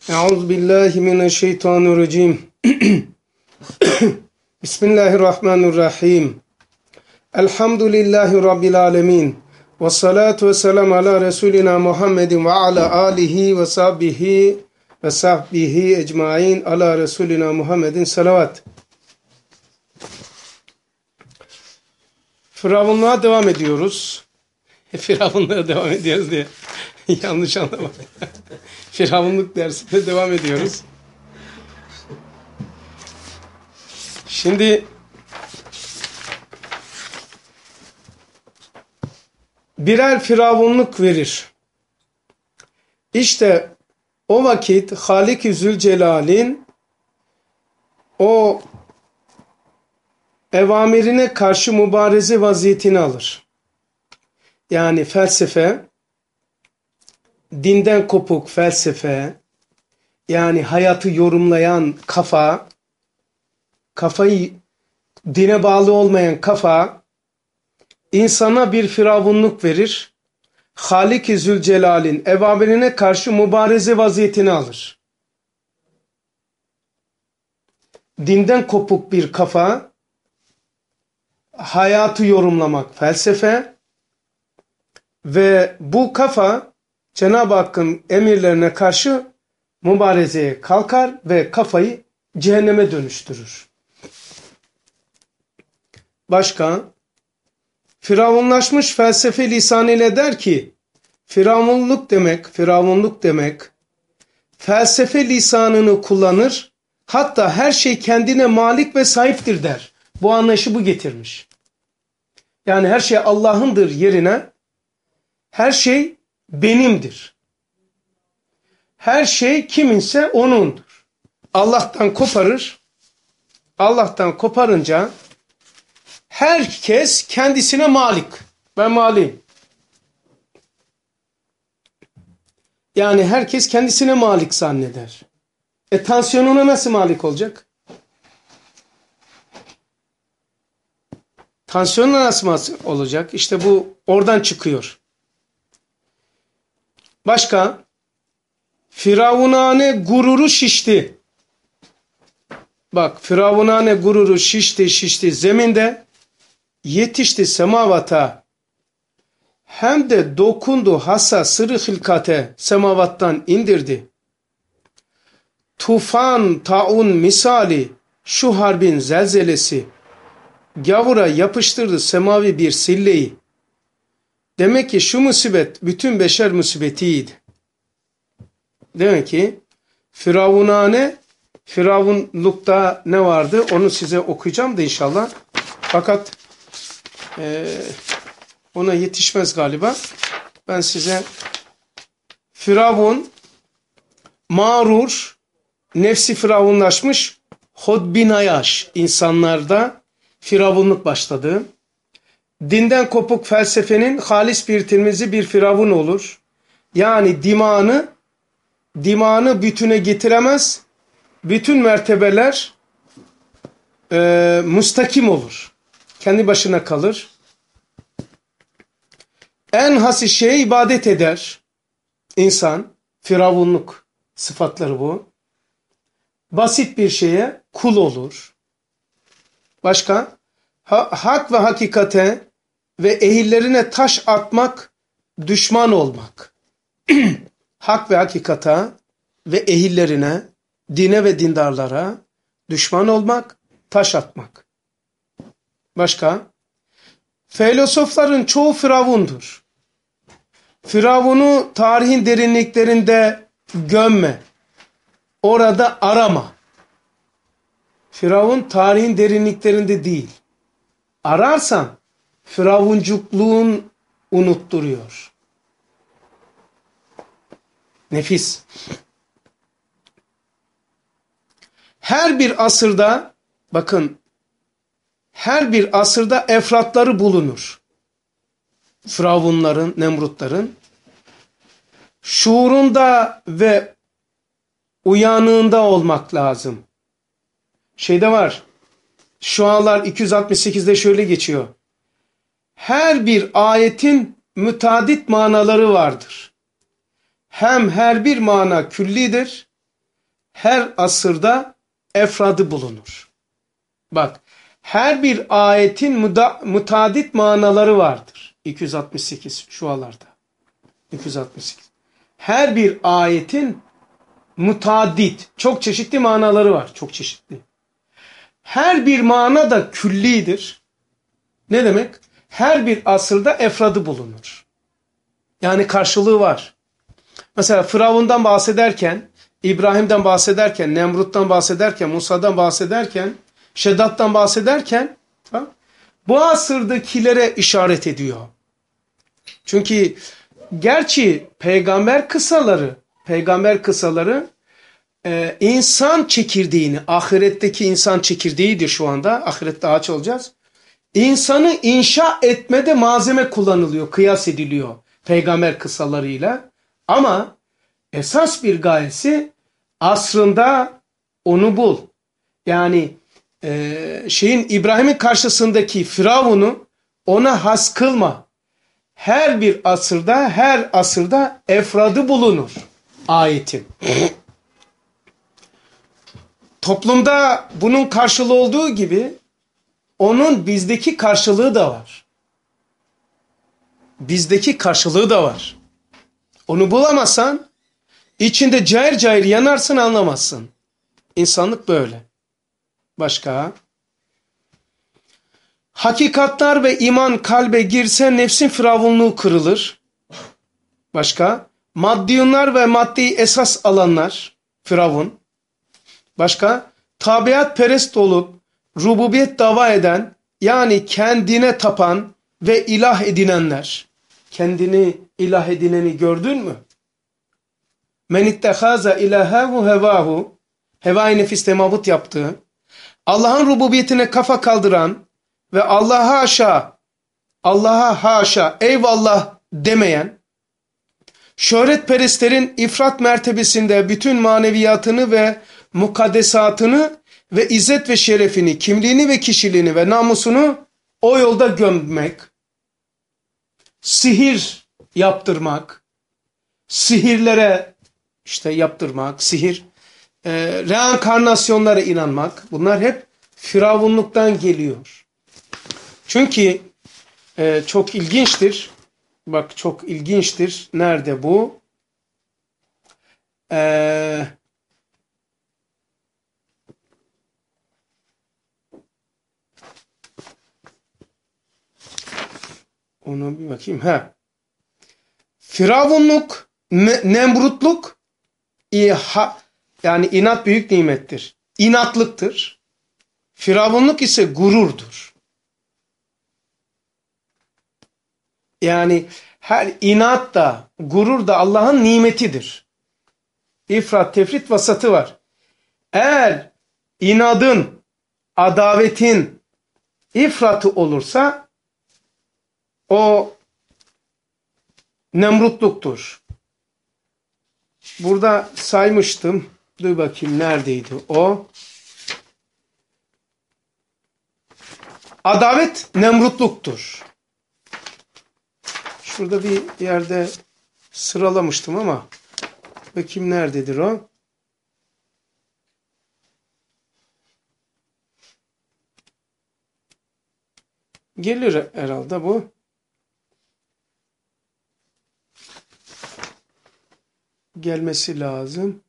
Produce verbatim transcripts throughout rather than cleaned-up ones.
Euzu billahi mineşşeytanirracim. Bismillahirrahmanirrahim. Elhamdülillahi Rabbil alemin. Ve salatu ve selam ala Resulina Muhammedin ve ala alihi ve sahbihi ve sahbihi ecmain ala Resulina Muhammedin salavat. Firavunluğa devam ediyoruz. Firavunluğa devam ediyoruz diye yanlış anlama. Firavunluk dersinde devam ediyoruz. Şimdi birer firavunluk verir. İşte o vakit Halik-i Zülcelal'in o evamirine karşı mübareze vaziyetini alır. Yani felsefe, dinden kopuk felsefe, yani hayatı yorumlayan kafa, kafayı dine bağlı olmayan kafa, insana bir firavunluk verir. Halik-i Zülcelal'in evamirine karşı mübareze vaziyetini alır. Dinden kopuk bir kafa, hayatı yorumlamak felsefe ve bu kafa Cenab-ı Hakk'ın emirlerine karşı mübarezeye kalkar ve kafayı cehenneme dönüştürür. Başka, firavunlaşmış felsefe lisanıyla der ki, firavunluk demek, firavunluk demek, felsefe lisanını kullanır, hatta her şey kendine malik ve sahiptir der. Bu anlayışı bu getirmiş. Yani her şey Allah'ındır yerine, her şey benimdir. Her şey kiminse onundur. Allah'tan koparır. Allah'tan koparınca herkes kendisine malik. Ben maliyim. Yani herkes kendisine malik zanneder. E tansiyonuna nasıl malik olacak? Tansiyonuna nasıl olacak? İşte bu oradan çıkıyor. Başka, firavunane gururu şişti. Bak, firavunane gururu şişti şişti zeminde, yetişti semavata, hem de dokundu hassa sırrı hilkate, semavattan indirdi. Tufan taun misali, şu harbin zelzelesi, gavura yapıştırdı semavi bir silleyi. Demek ki şu musibet bütün beşer musibetiydi. Demek ki firavunane, firavunlukta ne vardı onu size okuyacağım da inşallah. Fakat e, ona yetişmez galiba. Ben size firavun, mağrur, nefsi firavunlaşmış, hodbinayaş insanlarda firavunluk başladı. Dinden kopuk felsefenin halis bir tirmizi bir firavun olur. Yani dimağını, dimağını bütüne getiremez. Bütün mertebeler e, müstakim olur. Kendi başına kalır. En hasi şeye ibadet eder. İnsan, firavunluk sıfatları bu. Basit bir şeye kul olur. Başka? Ha, hak ve hakikate ve ehillerine taş atmak, düşman olmak. Hak ve hakikata ve ehillerine, dine ve dindarlara düşman olmak, taş atmak. Başka? Filozofların çoğu firavundur. Firavunu tarihin derinliklerinde gömme. Orada arama. Firavun tarihin derinliklerinde değil. Ararsan firavuncukluğun unutturuyor. Nefis. Her bir asırda, bakın, her bir asırda efratları bulunur. Firavunların, Nemrutların şuurunda ve uyanığında olmak lazım. Şeyde var, Şualar iki yüz altmış sekizde şöyle geçiyor. Her bir ayetin müteaddit manaları vardır. Hem her bir mana küllidir, her asırda efradı bulunur. Bak, her bir ayetin muda, mutadit manaları vardır. iki yüz altmış sekiz şualarda. iki yüz altmış sekiz. Her bir ayetin mutadit, çok çeşitli manaları var. Çok çeşitli. Her bir mana da küllidir. Ne demek? Her bir asırda efradı bulunur. Yani karşılığı var. Mesela Firavun'dan bahsederken, İbrahim'den bahsederken, Nemrut'tan bahsederken, Musa'dan bahsederken, Şeddat'tan bahsederken ha, bu asırdakilere işaret ediyor. Çünkü gerçi peygamber kıssaları, peygamber kıssaları e, insan çekirdeğini, ahiretteki insan çekirdeğidir şu anda. Ahirette ağaç olacağız. İnsanı inşa etmede malzeme kullanılıyor, kıyas ediliyor peygamber kıssalarıyla. Ama esas bir gayesi asrında onu bul. Yani e, şeyin İbrahim'in karşısındaki Firavun'u ona has kılma. Her bir asırda, her asırda efradı bulunur ayetin. Toplumda bunun karşılığı olduğu gibi onun bizdeki karşılığı da var. Bizdeki karşılığı da var. Onu bulamazsan içinde cayır cayır yanarsın, anlamazsın. İnsanlık böyle. Başka? Hakikatler ve iman kalbe girse nefsin firavunluğu kırılır. Başka? Maddiyunlar ve maddi esas alanlar, firavun. Başka? Tabiat perest olup rububiyet dava eden, yani kendine tapan ve ilah edinenler. Kendini ilah edineni gördün mü? Men ittehaza ilahehu hevahu, heva-i nefis temabut yaptığı, Allah'ın rububiyetine kafa kaldıran ve Allah'a haşa, Allah'a haşa, eyvallah demeyen, şöhretperestlerin ifrat mertebesinde bütün maneviyatını ve mukaddesatını ve izzet ve şerefini, kimliğini ve kişiliğini ve namusunu o yolda gömmek, sihir yaptırmak, sihirlere işte yaptırmak, sihir, e, reenkarnasyonlara inanmak, bunlar hep firavunluktan geliyor. Çünkü e, çok ilginçtir. Bak çok ilginçtir. Nerede bu? Eee Onu bir bakayım. Ha. Firavunluk, Nemrutluk yani inat büyük nimettir. İnatlıktır. Firavunluk ise gururdur. Yani her inat da gurur da Allah'ın nimetidir. İfrat, tefrit, vasatı var. Eğer inadın, adavetin ifratı olursa o nemrutluktur. Burada saymıştım. Dur bakayım neredeydi o? Adavet nemrutluktur. Şurada bir yerde sıralamıştım ama bakayım nerededir o? Gelir herhalde bu. Gelmesi lazım.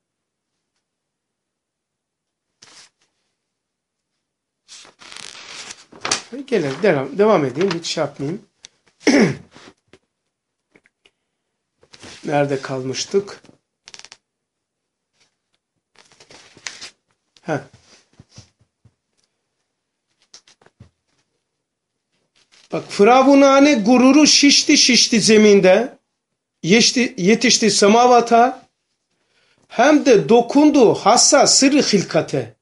Gelelim. Devam, devam edeyim. Hiç şey yapmayayım. Nerede kalmıştık? Heh. Bak Firavunane gururu şişti şişti zeminde. Yetişti, yetişti semavata. Hem de dokundu hassa sırrı hilkate.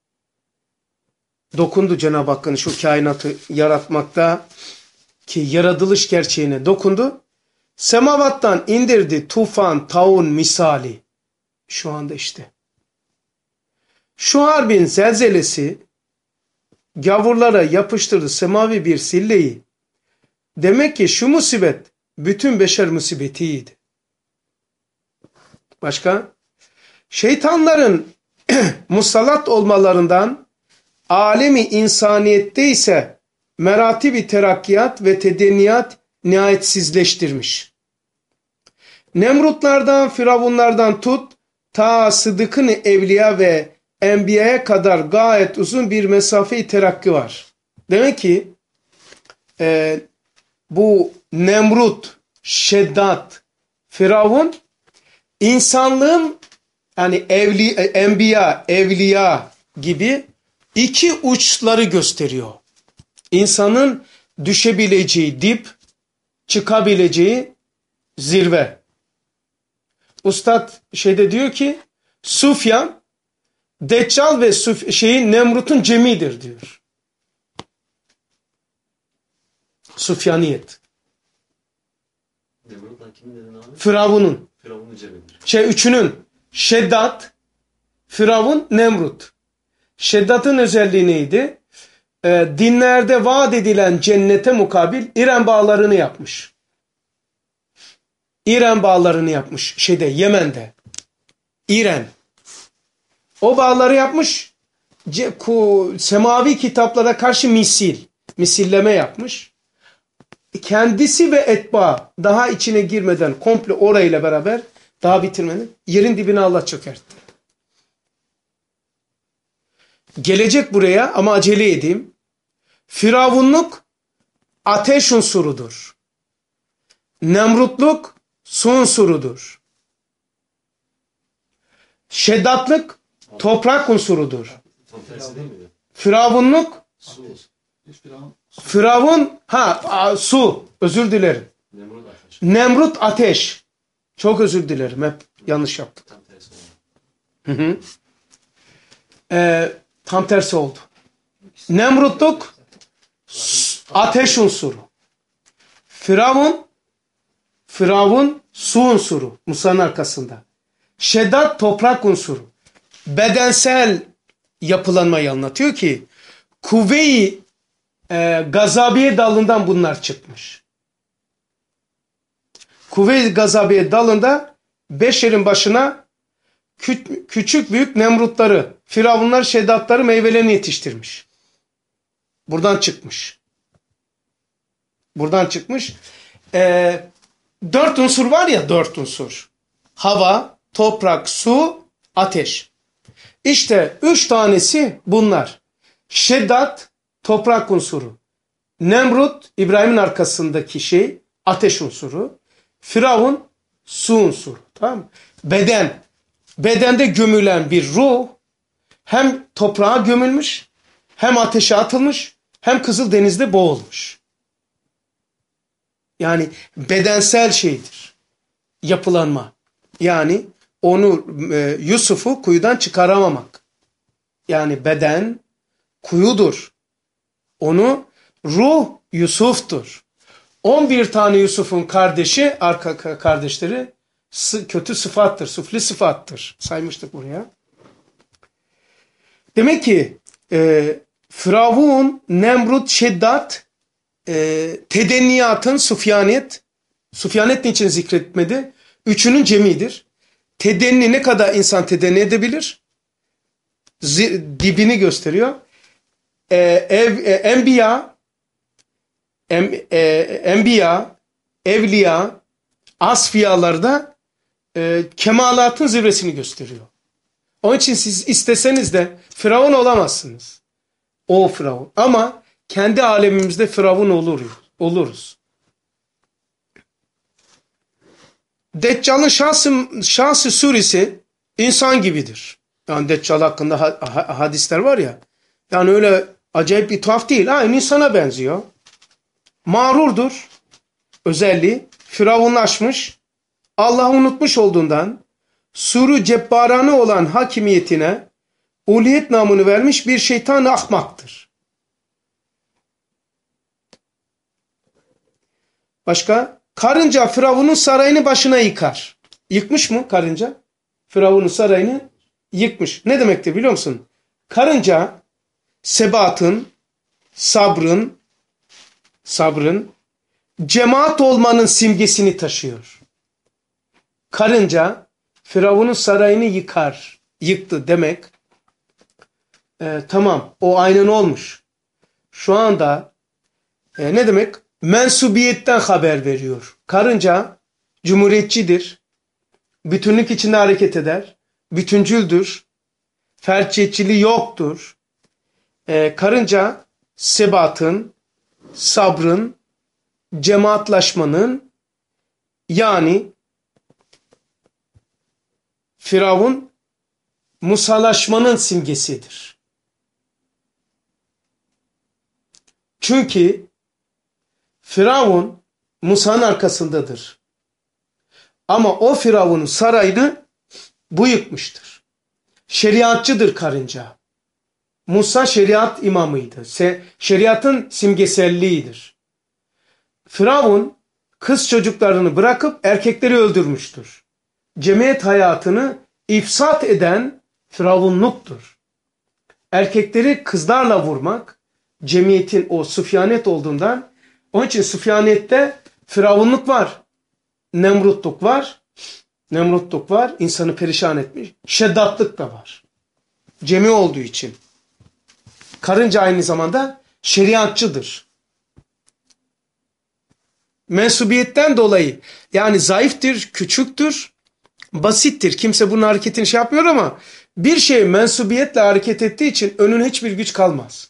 Dokundu Cenab-ı Hakk'ın şu kainatı yaratmakta ki yaratılış gerçeğine dokundu. Semavattan indirdi tufan, taun misali. Şu anda işte. Şu harbin zelzelesi gavurlara yapıştırdı semavi bir silleyi. Demek ki şu musibet bütün beşer musibetiydi. Başka? Şeytanların musallat olmalarından alemi insaniyette ise meratibi terakkiyat ve tedenniyat nihayetsizleştirmiş. Nemrutlardan, firavunlardan tut, ta sıdıkın evliya ve enbiyaya kadar gayet uzun bir mesafe-i terakki var. Demek ki e, bu Nemrut, Şeddat, Firavun insanlığın yani evli, enbiya, evliya gibi iki uçları gösteriyor. İnsanın düşebileceği dip, çıkabileceği zirve. Ustad şeyde diyor ki Sufyan, Deccal ve Suf şeyin Nemrut'un cemidir diyor. Sufyaniyet. Nemrut'tan kimin dedin abi? Firavun'un. Firavun'un cemidir. Şey üçünün. Şeddat, Firavun, Nemrut. Şeddat'ın özelliği neydi? Ee, dinlerde vaat edilen cennete mukabil İran bağlarını yapmış. İran bağlarını yapmış şeyde Yemen'de. İran. O bağları yapmış. Semavi kitaplara karşı misil. Misilleme yapmış. Kendisi ve etba daha içine girmeden komple orayla beraber daha bitirmeden yerin dibine Allah çökertti. Gelecek buraya ama acele edeyim. Firavunluk ateş unsurudur. Nemrutluk su unsurudur. Şeddatlık toprak unsurudur. Tam tersi değil miydi? Firavunluk Su. Firavun ha a, su. Özür dilerim. Nemrut ateş. Nemrut ateş. Çok özür dilerim. Hep yanlış yaptık. Tam tersi oldu. Hı hı. Ee, tam tersi oldu. Nemrutluk ateş unsuru. Firavun Firavun su unsuru Musa'nın arkasında. Şeddat toprak unsuru. Bedensel yapılanmayı anlatıyor ki kuvve-i e, gazabiye dalından bunlar çıkmış. Kuvve-i gazabiye dalında beşerin başına kü küçük büyük nemrutları, firavunlar, şeddatları, meyvelerini yetiştirmiş. Buradan çıkmış. Buradan çıkmış. E, dört unsur var ya, dört unsur. Hava, toprak, su, ateş. İşte üç tanesi bunlar. Şeddat, toprak unsuru. Nemrut, İbrahim'in arkasındaki şey, ateş unsuru. Firavun, su unsuru. Tamam mı? Beden. Bedende gömülen bir ruh hem toprağa gömülmüş, hem ateşe atılmış, hem Kızıldeniz'de boğulmuş. Yani bedensel şeydir. Yapılanma. Yani onu e, Yusuf'u kuyudan çıkaramamak. Yani beden kuyudur. Onu ruh Yusuf'tur. on bir tane Yusuf'un kardeşi, arka kardeşleri kötü sıfattır, sufli sıfattır. Saymıştık buraya. Demek ki e, Firavun, Nemrut, Şeddat, e, tedenniyatın Sufyaniyet, Sufyaniyet niçin zikretmedi? Üçünün cemidir. Tedenni ne kadar insan tedenni edebilir? Z dibini gösteriyor. E, ev, e, enbiya, em, e, enbiya, evliya, asfiyalarda e, kemalatın zirvesini gösteriyor. Onun için siz isteseniz de Firavun olamazsınız. O Firavun. Ama kendi alemimizde Firavun olur, oluruz. Deccal'ın şahsı, şahsı suresi insan gibidir. Yani Deccal hakkında ha, ha, hadisler var ya. Yani öyle acayip bir tuhaf değil. Aynı insana benziyor. Mağrurdur. Özelliği. Firavunlaşmış. Allah'ı unutmuş olduğundan suru cebbaranı olan hakimiyetine uliyet namını vermiş bir şeytan-ı ahmaktır. Başka? Karınca Firavun'un sarayını başına yıkar. Yıkmış mı karınca? Firavun'un sarayını yıkmış. Ne demektir biliyor musun? Karınca sebatın, sabrın, sabrın, cemaat olmanın simgesini taşıyor. Karınca Firavun'un sarayını yıkar, yıktı demek e, tamam o aynen olmuş. Şu anda e, ne demek? Mensubiyetten haber veriyor. Karınca cumhuriyetçidir. Bütünlük içinde hareket eder. Bütüncüldür. Ferçiyetçiliği yoktur. E, karınca sebatın, sabrın, cemaatlaşmanın, yani Firavun Musalaşmanın simgesidir. Çünkü Firavun Musa'nın arkasındadır. Ama o Firavun'un sarayını bu yıkmıştır. Şeriatçıdır karınca. Musa şeriat imamıydı. Şeriatın simgeselliğidir. Firavun kız çocuklarını bırakıp erkekleri öldürmüştür. Cemiyet hayatını ifsat eden firavunluktur. Erkekleri kızlarla vurmak cemiyetin o süfyanet olduğundan, onun için süfyanette firavunluk var. Nemrutluk var. Nemrutluk var. İnsanı perişan etmiş. Şeddatlık da var. Cemi olduğu için. Karınca aynı zamanda şeriatçıdır. Mensubiyetten dolayı yani zayıftır, küçüktür, basittir. Kimse bunun hareketini şey yapmıyor ama bir şey mensubiyetle hareket ettiği için önüne hiçbir güç kalmaz.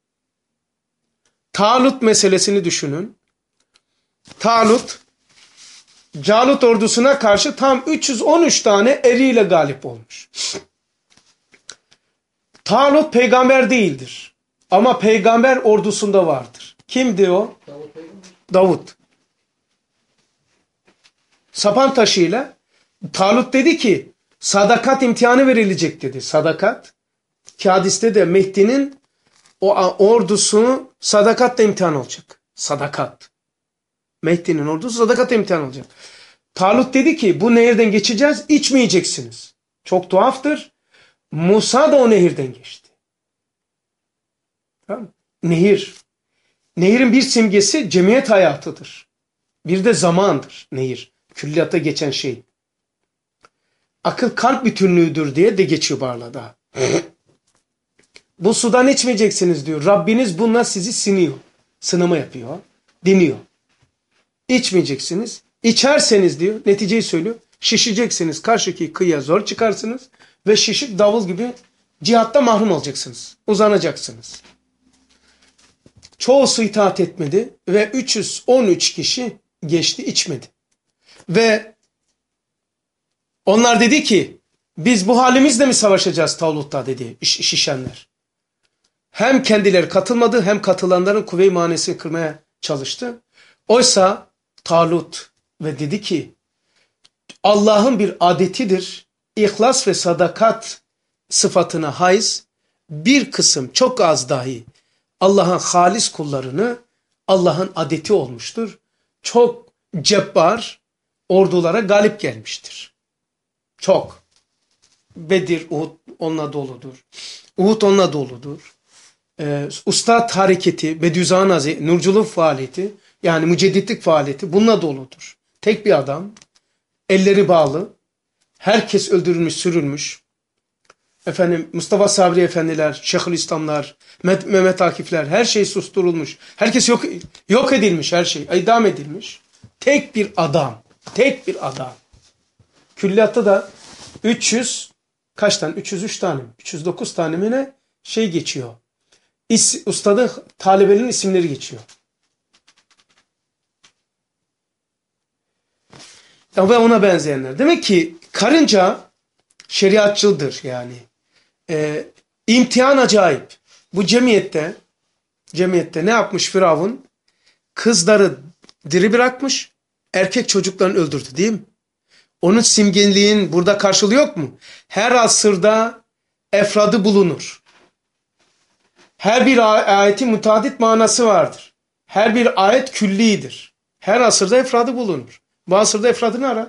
Talut meselesini düşünün. Talut, Calut ordusuna karşı tam üç yüz on üç tane eriyle galip olmuş. Talut peygamber değildir. Ama peygamber ordusunda vardır. Kimdi o? Davut peygamber. Davut. Sapan taşıyla Talut dedi ki sadakat imtihanı verilecek dedi. Sadakat. Ki hadiste de Mehdi'nin o ordusu sadakatle imtihan olacak. Sadakat. Mehdi'nin ordusu sadakat imtihan olacak. Talut dedi ki bu nehirden geçeceğiz, içmeyeceksiniz. Çok tuhaftır. Musa da o nehirden geçti. Tamam mı? Nehir. Nehirin bir simgesi cemiyet hayatıdır. Bir de zamandır nehir. Külliyata geçen şey. Akıl kalp bütünlüğüdür diye de geçiyor Barla'da. Bu sudan içmeyeceksiniz diyor. Rabbiniz bununla sizi siniyor. Sınama yapıyor. Deniyor. İçmeyeceksiniz. İçerseniz diyor, neticeyi söylüyor. Şişeceksiniz. Karşıki kıyıya zor çıkarsınız. Ve şişip davul gibi cihatta mahrum olacaksınız. Uzanacaksınız. Çoğusu itaat etmedi. Ve üç yüz on üç kişi geçti, içmedi. Ve onlar dedi ki biz bu halimizle mi savaşacağız Talut'ta dedi şişenler. Hem kendileri katılmadı hem katılanların kuvve-i manesini kırmaya çalıştı. Oysa Talut ve dedi ki Allah'ın bir adetidir. İhlas ve sadakat sıfatına haiz bir kısım çok az dahi Allah'ın halis kullarını Allah'ın adeti olmuştur. Çok cebbar ordulara galip gelmiştir. Çok. Bedir, Uhud onunla doludur. Uhud onunla doludur. Ee, Ustad hareketi, Bediüzzaman Hazretleri, nurculuk faaliyeti, yani mücedditlik faaliyeti bununla doludur. Tek bir adam, elleri bağlı, herkes öldürülmüş, sürülmüş. Efendim Mustafa Sabri Efendiler, Şeyhülislamlar, Mehmet Akifler, her şey susturulmuş. Herkes yok, yok edilmiş, her şey, idam edilmiş. Tek bir adam, tek bir adam. Külliyatta da üç yüz kaç tane? üç yüz üç tane mi? üç yüz dokuz tane mi ne? Şey geçiyor. İs, ustadın talebelerin isimleri geçiyor. Ve ona benzeyenler. Demek ki karınca şeriatçıldır yani. Ee, imtihan acayip. Bu cemiyette cemiyette ne yapmış Firavun? Kızları diri bırakmış, erkek çocuklarını öldürdü değil mi? Onun simgeliğin burada karşılığı yok mu? Her asırda efradı bulunur. Her bir ayetin mutadit manası vardır. Her bir ayet küllidir. Her asırda efradı bulunur. Bu asırda efradını ara.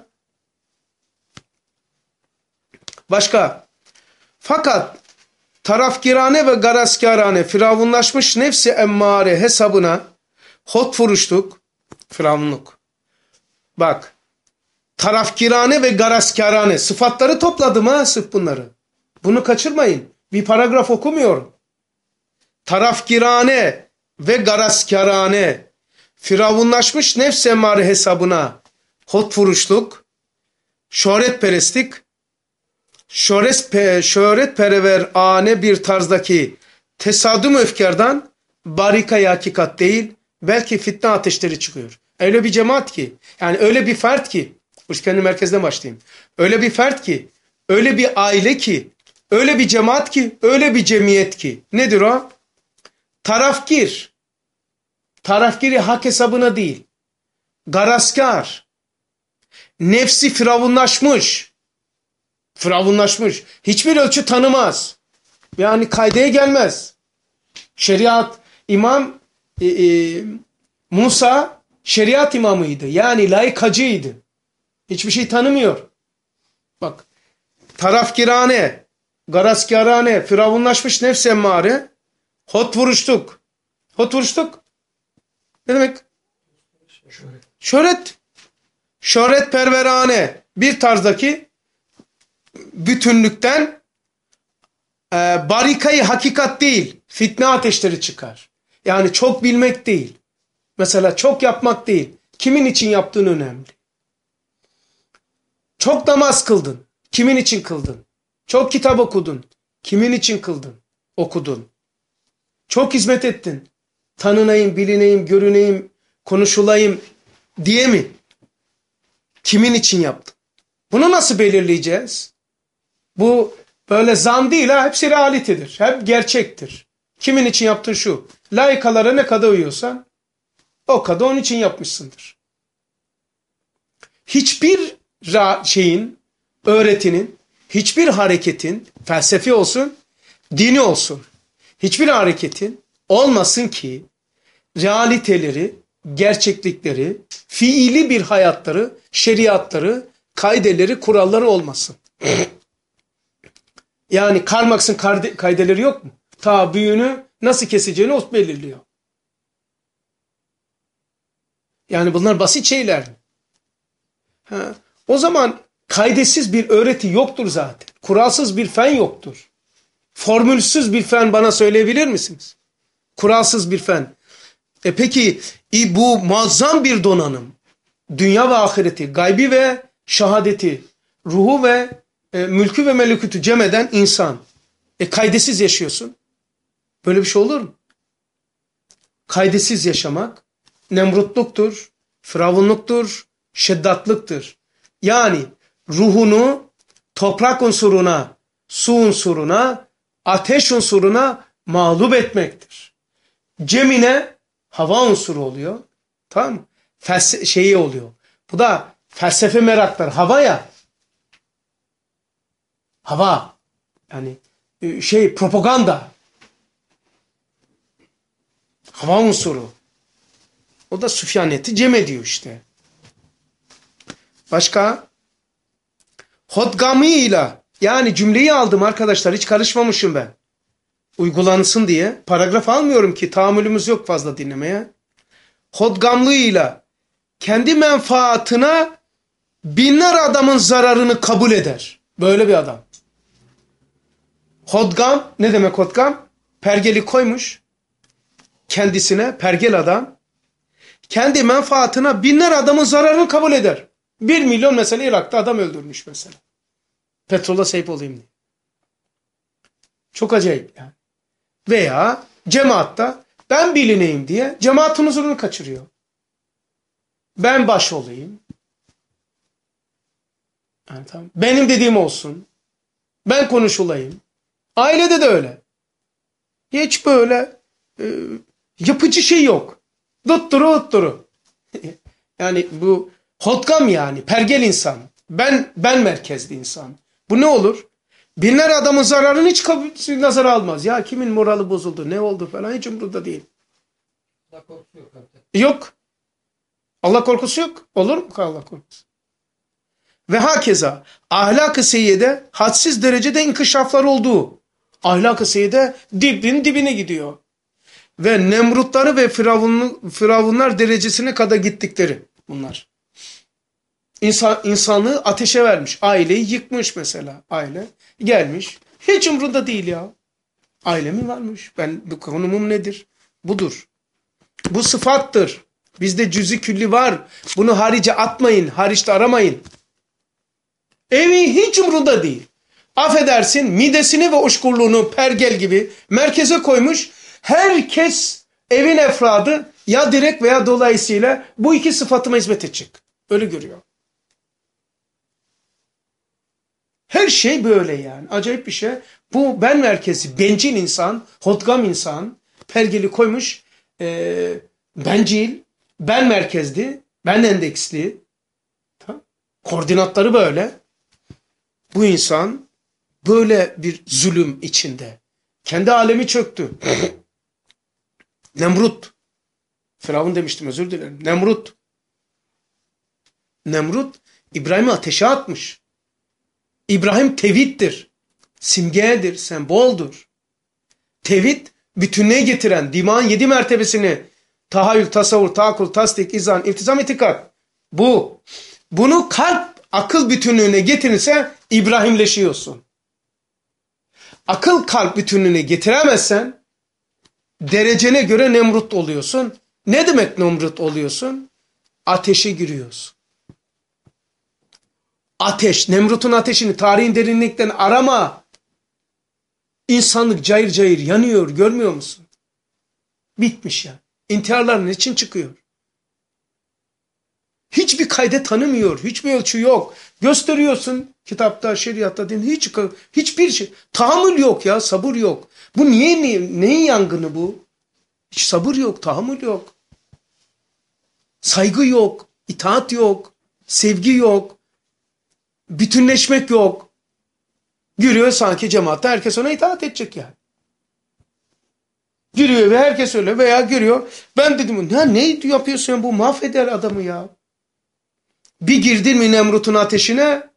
Başka. Fakat tarafgirane ve garazkârane firavunlaşmış nefsi emmare hesabına hot furuşluk, firavunluk. Bak. Tarafgirane ve garazkârane sıfatları topladım ha sırf bunları. Bunu kaçırmayın. Bir paragraf okumuyorum. Tarafgirane ve garazkârane, firavunlaşmış nefs emmare hesabına hotfuruşluk, şöhretperestlik, şöhret, pe, şöhretperever ane bir tarzdaki tesadüm öfkerden barikayı hakikat değil, belki fitne ateşleri çıkıyor. Öyle bir cemaat ki, yani öyle bir fert ki, kendi merkezden başlayayım. Öyle bir fert ki, öyle bir aile ki, öyle bir cemaat ki, öyle bir cemiyet ki. Nedir o? Tarafgir. Tarafgiri hak hesabına değil. Garazkar. Nefsi firavunlaşmış. Firavunlaşmış. Hiçbir ölçü tanımaz. Yani kaideye gelmez. Şeriat, İmam e, e, Musa şeriat imamıydı. Yani layıkacıydı. Hiçbir şey tanımıyor. Bak. Tarafgirane, garazkârane, firavunlaşmış nefs emmare, hot vuruştuk. Hot vuruştuk. Ne demek? Şöhret. Şöhret. Şöhretperverane bir tarzdaki bütünlükten e, barikayı hakikat değil, fitne ateşleri çıkar. Yani çok bilmek değil. Mesela çok yapmak değil. Kimin için yaptığın önemli. Çok namaz kıldın. Kimin için kıldın? Çok kitap okudun. Kimin için kıldın? Okudun. Çok hizmet ettin. Tanınayım, bilineyim, görüneyim, konuşulayım diye mi? Kimin için yaptın? Bunu nasıl belirleyeceğiz? Bu böyle zan değil ha. Hepsi realitedir. Hep gerçektir. Kimin için yaptın şu? Layıkalara ne kadar uyuyorsan o kadar onun için yapmışsındır. Hiçbir şeyin, öğretinin, hiçbir hareketin, felsefi olsun, dini olsun, hiçbir hareketin olmasın ki realiteleri, gerçeklikleri, fiili bir hayatları, şeriatları, kaideleri, kuralları olmasın. Yani Karl Marx'ın kaideleri yok mu? Ta büyüğünü nasıl keseceğini o belirliyor. Yani bunlar basit şeyler. Ha. O zaman kaidesiz bir öğreti yoktur zaten. Kuralsız bir fen yoktur. Formülsüz bir fen bana söyleyebilir misiniz? Kuralsız bir fen. E peki e bu muazzam bir donanım, dünya ve ahireti, gaybi ve şahadeti, ruhu ve e, mülkü ve melekutu cem eden insan. E kaidesiz yaşıyorsun. Böyle bir şey olur mu? Kaidesiz yaşamak nemrutluktur, firavunluktur, şiddatlıktır. Yani ruhunu toprak unsuruna, su unsuruna, ateş unsuruna mağlup etmektir. Cemine hava unsuru oluyor. Tamam mı? Felsefe şeyi oluyor. Bu da felsefe meraklar. Hava ya. Hava. Yani şey propaganda. Hava unsuru. O da süfyaniyeti cem ediyor işte. Başka? Hodgamıyla, yani cümleyi aldım arkadaşlar, hiç karışmamışım ben. Uygulansın diye. Paragraf almıyorum ki, tahammülümüz yok fazla dinlemeye. Hodgamlığıyla kendi menfaatına binler adamın zararını kabul eder. Böyle bir adam. Hodgam, ne demek hodgam? Pergeli koymuş kendisine, pergel adam. Kendi menfaatına binler adamın zararını kabul eder. Bir milyon mesela Irak'ta adam öldürmüş mesela. Petrola sahip olayım diye. Çok acayip yani. Veya cemaatta ben bilineyim diye cemaatin huzurunu kaçırıyor. Ben baş olayım. Yani tamam. Benim dediğim olsun. Ben konuşulayım. Ailede de öyle. Hiç böyle e, yapıcı şey yok. Dutturu utturu. Yani bu hodgam yani. Pergel insan. Ben ben merkezli insan. Bu ne olur? Binler adamın zararını hiç nazara almaz. Ya kimin morali bozuldu, ne oldu falan hiç umurunda değil. Allah korkusu yok. Yok. Allah korkusu yok. Olur mu Allah korkusu? Ve hakeza ahlak-ı seyyede hadsiz derecede inkişaflar olduğu. Ahlak-ı seyyede dibin dibine gidiyor. Ve Nemrutları ve Firavun, Firavunlar derecesine kadar gittikleri bunlar. İnsan, insanlığı ateşe vermiş. Aileyi yıkmış mesela. Aile gelmiş. Hiç umrunda değil ya. Ailemi varmış. Ben bu konumum nedir? Budur. Bu sıfattır. Bizde cüz'i külli var. Bunu harice atmayın. Hariçte aramayın. Evi hiç umurunda değil. Affedersin, midesini ve uçkurluğunu pergel gibi merkeze koymuş. Herkes evin efradı ya direkt veya dolayısıyla bu iki sıfatıma hizmet edecek. Öyle görüyor. Her şey böyle yani. Acayip bir şey. Bu ben merkezi, bencil insan, hodgam insan, pergeli koymuş, e, bencil, ben merkezli, ben endeksli. Tamam. Koordinatları böyle. Bu insan böyle bir zulüm içinde. Kendi alemi çöktü. Nemrut. Firavun demiştim, özür dilerim. Nemrut. Nemrut İbrahim'i ateşe atmış. İbrahim tevhiddir. Simgedir, semboldur. Tevhid bütünlüğe getiren dimağın yedi mertebesini tahayyül, tasavvur, taakkul, tasdik, izan, iltizam, itikat. Bu. Bunu kalp, akıl bütünlüğüne getirirse İbrahimleşiyorsun. Akıl kalp bütünlüğüne getiremezsen derecene göre Nemrut oluyorsun. Ne demek Nemrut oluyorsun? Ateşe giriyorsun. Ateş, Nemrut'un ateşini tarihin derinlikten arama. İnsanlık cayır cayır yanıyor, görmüyor musun? Bitmiş ya. İntiharlar için çıkıyor? Hiçbir kayda tanımıyor, hiçbir ölçü yok. Gösteriyorsun kitapta, şeriatta, din, hiç hiçbir şey. Tahammül yok ya, sabır yok. Bu niye, niye neyin yangını bu? Hiç sabır yok, tahammül yok. Saygı yok, itaat yok, sevgi yok, bütünleşmek yok. Giriyor sanki cemaatte herkes ona itaat edecek yani. Giriyor ve herkes öyle veya giriyor. Ben dedim ya ne yapıyorsun bu mahveder adamı ya. Bir girdin mi Nemrut'un ateşine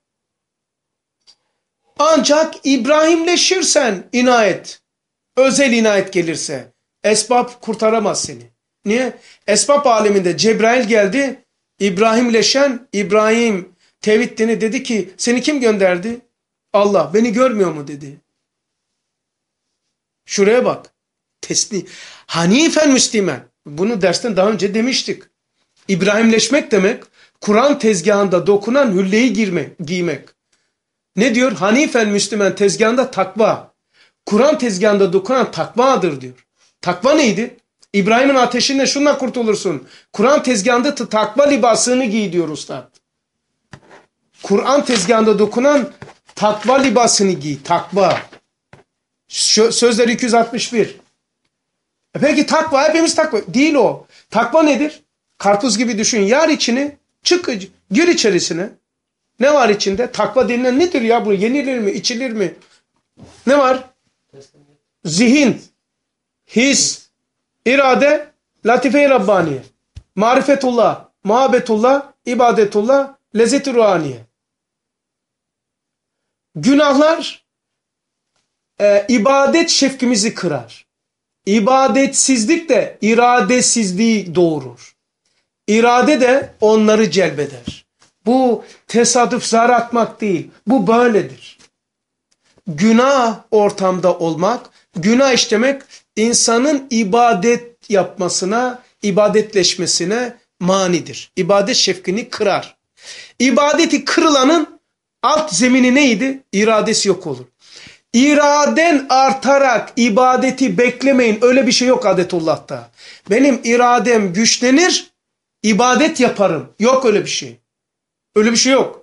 ancak İbrahimleşirsen inayet, özel inayet gelirse esbab kurtaramaz seni. Niye? Esbab aleminde Cebrail geldi, İbrahimleşen İbrahim tevhid dini dedi ki seni kim gönderdi? Allah. Beni görmüyor mu dedi. Şuraya bak. Teslim. Hanifen Müslüman. Bunu dersten daha önce demiştik. İbrahimleşmek demek Kur'an tezgahında dokunan hülleyi girmek, giymek. Ne diyor? Hanifen Müslüman tezgahında takva. Kur'an tezgahında dokunan takvadır diyor. Takva neydi? İbrahim'in ateşinden şunla kurtulursun. Kur'an tezgahında takva libasını giy diyor Ustad. Kur'an tezgahında dokunan takva libasını giy. Takva. Sözler iki yüz altmış bir. E peki takva, hepimiz takva. Değil o. Takva nedir? Karpuz gibi düşün. Yar içini, çık, gir içerisine. Ne var içinde? Takva denilen nedir ya bu? Yenilir mi? İçilir mi? Ne var? Zihin, his, irade, latife-i Rabbaniye, marifetullah, muhabbetullah, ibadetullah, lezzet-i ruhaniye. Günahlar e, ibadet şefkimizi kırar. İbadetsizlik de iradesizliği doğurur. İrade de onları celbeder. Bu tesadüf zar atmak değil. Bu böyledir. Günah ortamda olmak, günah işlemek insanın ibadet yapmasına, ibadetleşmesine manidir. İbadet şefkini kırar. İbadeti kırılanın alt zemini neydi? İradesi yok olur. İraden artarak ibadeti beklemeyin. Öyle bir şey yok adetullah'ta. Benim iradem güçlenir, ibadet yaparım. Yok öyle bir şey. Öyle bir şey yok.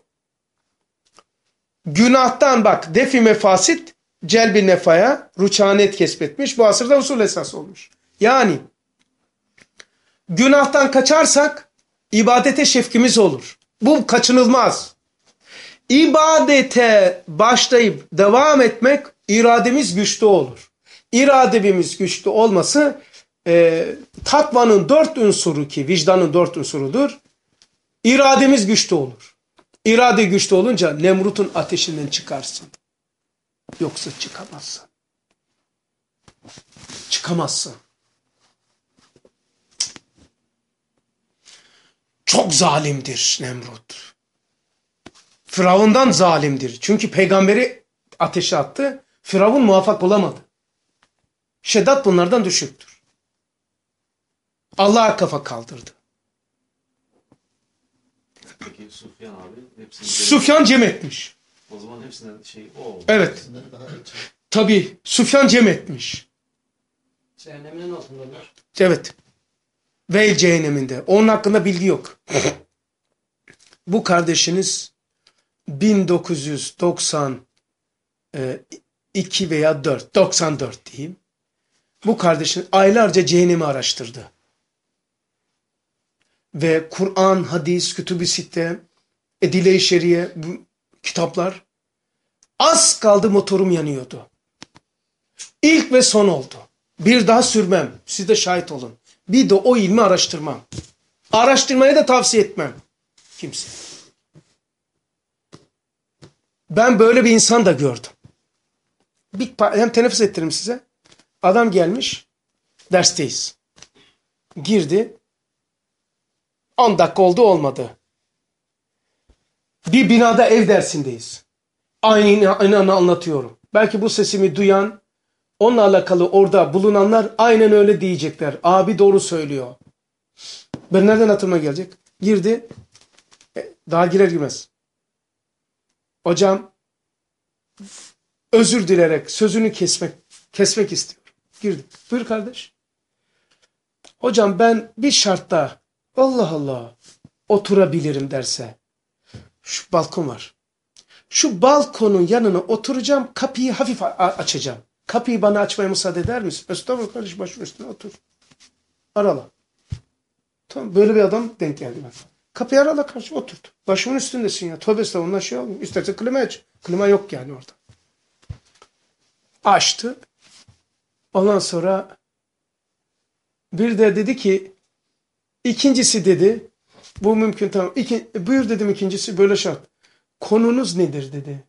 Günahtan bak defi mefasit celbi nefaya ruçanet kesbetmiş. Bu asırda usul esas olmuş. Yani günahtan kaçarsak ibadete şefkimiz olur. Bu kaçınılmaz. İbadete başlayıp devam etmek irademiz güçlü olur. İrademiz güçlü olması e, takvanın dört unsuru ki vicdanın dört unsurudur. İrademiz güçlü olur. İrade güçlü olunca Nemrut'un ateşinden çıkarsın. Yoksa çıkamazsın. Çıkamazsın. Çok zalimdir Nemrut. Firavundan zalimdir. Çünkü peygamberi ateşe attı. Firavun muvaffak olamadı. Şeddat bunlardan düşüktür. Allah'a kafa kaldırdı. Peki Sufyan abi hepsini Sufyan cem etmiş. o zaman hepsinden şey o oldu. Evet. Tabii Sufyan cem etmiş. Cehennemin altındalar. Evet. Veil cehenneminde. Onun hakkında bilgi yok. Bu kardeşiniz bin dokuz yüz doksan iki veya dört, doksan dört diyeyim. Bu kardeşiniz aylarca cehennemi araştırdı. Ve Kur'an, hadis, kütüb-i sitte, edile-i şeriye, bu kitaplar, az kaldı motorum yanıyordu. İlk ve son oldu. Bir daha sürmem. Siz de şahit olun. Bir de o ilmi araştırmam. Araştırmayı da tavsiye etmem. Kimse. Ben böyle bir insan da gördüm. Bir, hem teneffüs ettiririm size. Adam gelmiş. Dersteyiz. Girdi. on dakika oldu olmadı. Bir binada ev dersindeyiz. Aynı, aynı anlatıyorum. Belki bu sesimi duyan, onunla alakalı orada bulunanlar aynen öyle diyecekler. Abi doğru söylüyor. Ben nereden hatırıma gelecek? Girdi. Daha girer girmez. Hocam özür dilerek sözünü kesmek kesmek istiyorum. Girdi. Buyur kardeş. Hocam ben bir şartta Allah Allah oturabilirim derse. Şu balkon var. Şu balkonun yanına oturacağım, kapıyı hafif açacağım. Kapıyı bana açmaya müsaade eder misin? Estağfurullah kardeş, başımın üstüne otur. Arala. Tamam, böyle bir adam denk geldi ben. Kapıyı arala kardeş, oturt. Başımın üstündesin ya. Tövbe estağfurullah, ondan şey olmuyor. İstersen klima aç. Klima yok yani orada. Açtı. Ondan sonra bir de dedi ki, ikincisi dedi, bu mümkün tamam. İki, buyur dedim ikincisi böyle şart. Konunuz nedir dedi.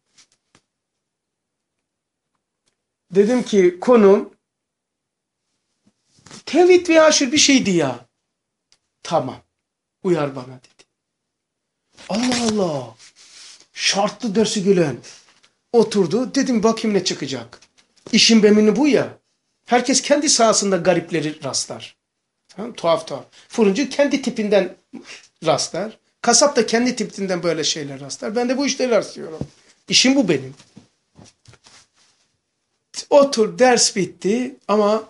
Dedim ki konum tevhid ve aşır bir şeydi ya. Tamam. Uyar bana dedi. Allah Allah. Şartlı dersi gülen. Oturdu. Dedim bakayım ne çıkacak. İşin bemini bu ya. Herkes kendi sahasında garipleri rastlar. Tamam, tuhaf tuhaf. Fırıncı kendi tipinden rastlar. Kasap da kendi tipinden böyle şeyler rastlar. Ben de bu işleri rastlıyorum. İşim bu benim. Otur, ders bitti ama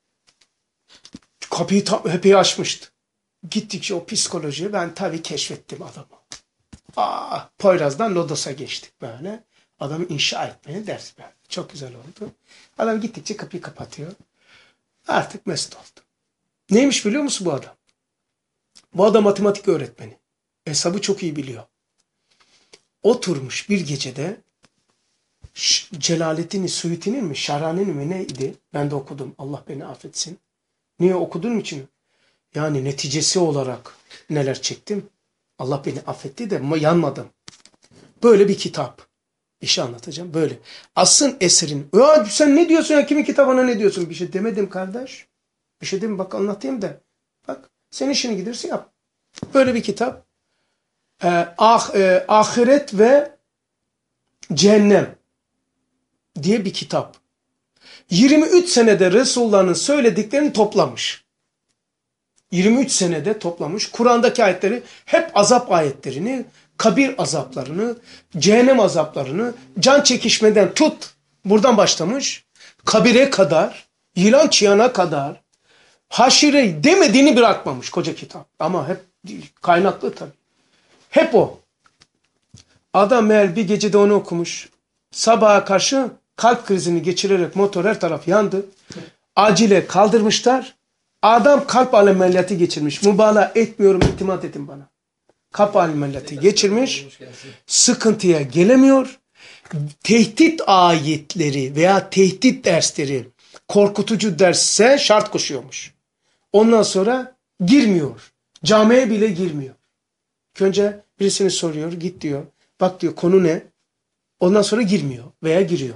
kapıyı hepeye açmıştı. Gittikçe o psikolojiyi ben tabii keşfettim adamı. Aa, Poyraz'dan Lodos'a geçtik böyle. Adamı inşa etmeye ders verdi. Çok güzel oldu. Adam gittikçe kapıyı kapatıyor. Artık mesut oldu. Neymiş biliyor musun bu adam? Bu adam matematik öğretmeni. Hesabı çok iyi biliyor. Oturmuş bir gecede Celaleddin Suyuti'nin mi, Şarani'nin mi neydi? Ben de okudum. Allah beni affetsin. Niye okuduğum için? Yani neticesi olarak neler çektim? Allah beni affetti de yanmadım. Böyle bir kitap. İşi anlatacağım. Böyle. Asıl eserin. Ya sen ne diyorsun ya? Kimin kitabına ne diyorsun? Bir şey demedim kardeş. Bir şey demedim. Bak anlatayım da. Bak sen işini gidersin yap. Böyle bir kitap. Ee, ah, e, ahiret ve cehennem diye bir kitap. yirmi üç senede Resulullah'ın söylediklerini toplamış. yirmi üç senede toplamış. Kur'an'daki ayetleri hep azap ayetlerini, kabir azaplarını, cehennem azaplarını, can çekişmeden tut. Buradan başlamış. Kabire kadar, yılan çıyana kadar, haşire demediğini bırakmamış koca kitap. Ama hep kaynaklı tabii. Hep o. Adam meğer bir gecede onu okumuş. Sabaha karşı kalp krizini geçirerek motor her taraf yandı. Acile kaldırmışlar. Adam kalp ameliyatı geçirmiş. Mübalağa etmiyorum, itimat edin bana. Kalp ameliyatı geçirmiş. Sıkıntıya gelemiyor. Tehdit ayetleri veya tehdit dersleri korkutucu dersse şart koşuyormuş. Ondan sonra girmiyor. Camiye bile girmiyor. Önce birisini soruyor, git diyor. Bak diyor konu ne? Ondan sonra girmiyor veya giriyor.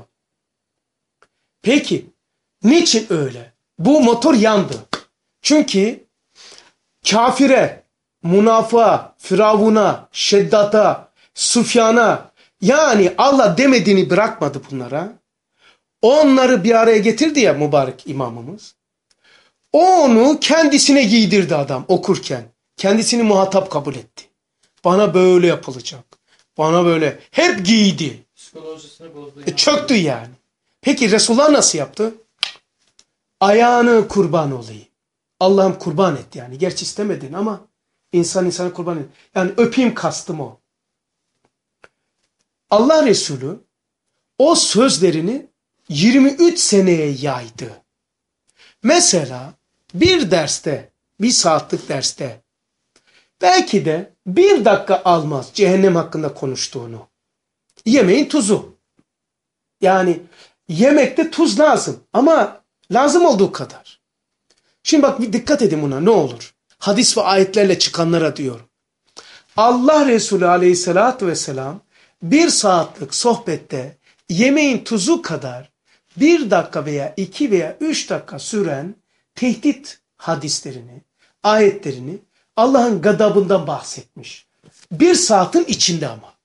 Peki niçin öyle? Bu motor yandı. Çünkü kafire, münafığa, firavuna, şeddata, Sufyan'a yani Allah demediğini bırakmadı bunlara. Onları bir araya getirdi ya mübarek imamımız. O onu kendisine giydirdi adam okurken. Kendisini muhatap kabul etti. Bana böyle yapılacak. Bana böyle. Hep giydi. Psikolojisini bozdu. E, çöktü yani. Peki Resulullah nasıl yaptı? Ayağını kurban olayım. Allah'ım kurban et yani. Gerçi istemedin ama insan insanı kurban et. Yani öpeyim kastım o. Allah Resulü o sözlerini yirmi üç seneye yaydı. Mesela bir derste, bir saatlik derste belki de bir dakika almaz cehennem hakkında konuştuğunu. Yemeğin tuzu. Yani yemekte tuz lazım ama lazım olduğu kadar. Şimdi bak dikkat edin buna ne olur. Hadis ve ayetlerle çıkanlara diyorum. Allah Resulü aleyhissalatü vesselam bir saatlik sohbette yemeğin tuzu kadar bir dakika veya iki veya üç dakika süren tehdit hadislerini, ayetlerini Allah'ın gadabından bahsetmiş. Bir saatin içinde ama.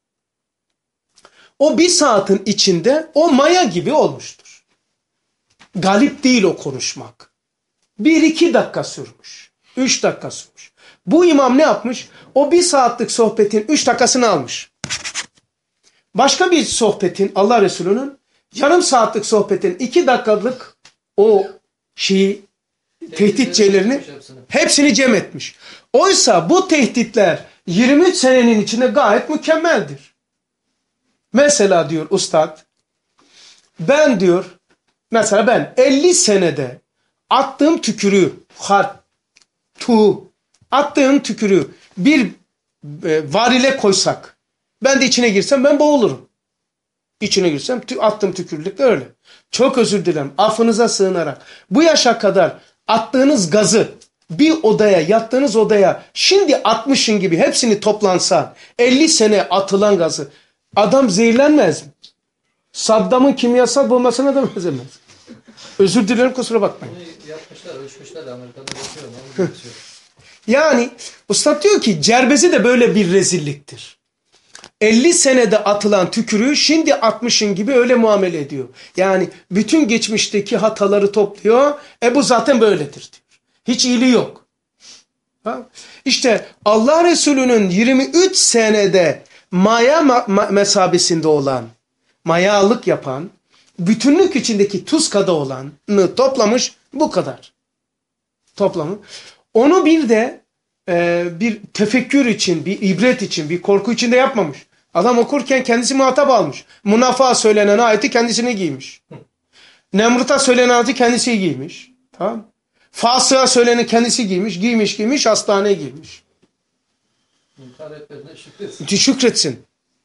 O bir saatin içinde o maya gibi olmuştur. Galip değil o konuşmak. Bir iki dakika sürmüş. Üç dakika sürmüş. Bu imam ne yapmış? O bir saatlik sohbetin üç dakikasını almış. Başka bir sohbetin Allah Resulü'nün yarım saatlik sohbetin iki dakikalık o şeyi tehditçelerini hepsini cem etmiş. Oysa bu tehditler yirmi üç senenin içinde gayet mükemmeldir. Mesela diyor ustad ben diyor mesela ben elli senede attığım tükürüğü harp, tu attığım tükürüğü bir e, varile koysak ben de içine girsem ben boğulurum. İçine girsem tü, attığım tükürükle öyle. Çok özür dilerim affınıza sığınarak bu yaşa kadar attığınız gazı bir odaya yattığınız odaya şimdi atmışın gibi hepsini toplansa elli sene atılan gazı adam zehirlenmez mi? Saddam'ın kimyasal bombasına da benzemez. Özür dilerim kusura bakmayın. Bunu yapmışlar, ölçmüşler de Amerika'da yapıyor. Yani Ustad diyor ki cerbezi de böyle bir rezilliktir. elli senede atılan tükürüğü şimdi atmışın gibi öyle muamele ediyor. Yani bütün geçmişteki hataları topluyor. E bu zaten böyledir diyor. Hiç iyiliği yok. Ha? İşte Allah Resulü'nün yirmi üç senede maya ma mesabesinde olan, mayalık yapan, bütünlük içindeki tuz kadar olanı toplamış bu kadar. Toplamı. Onu bir de e, bir tefekkür için, bir ibret için, bir korku için de yapmamış. Adam okurken kendisi muhatap almış. Munafa söylenen ayeti kendisine giymiş. Nemrut'a söylenen ayeti kendisi giymiş. Tamam. Fasığa söylenen kendisi giymiş, giymiş, giymiş, hastaneye girmiş. İnkar etmediğine şükretsin. Şükretsin.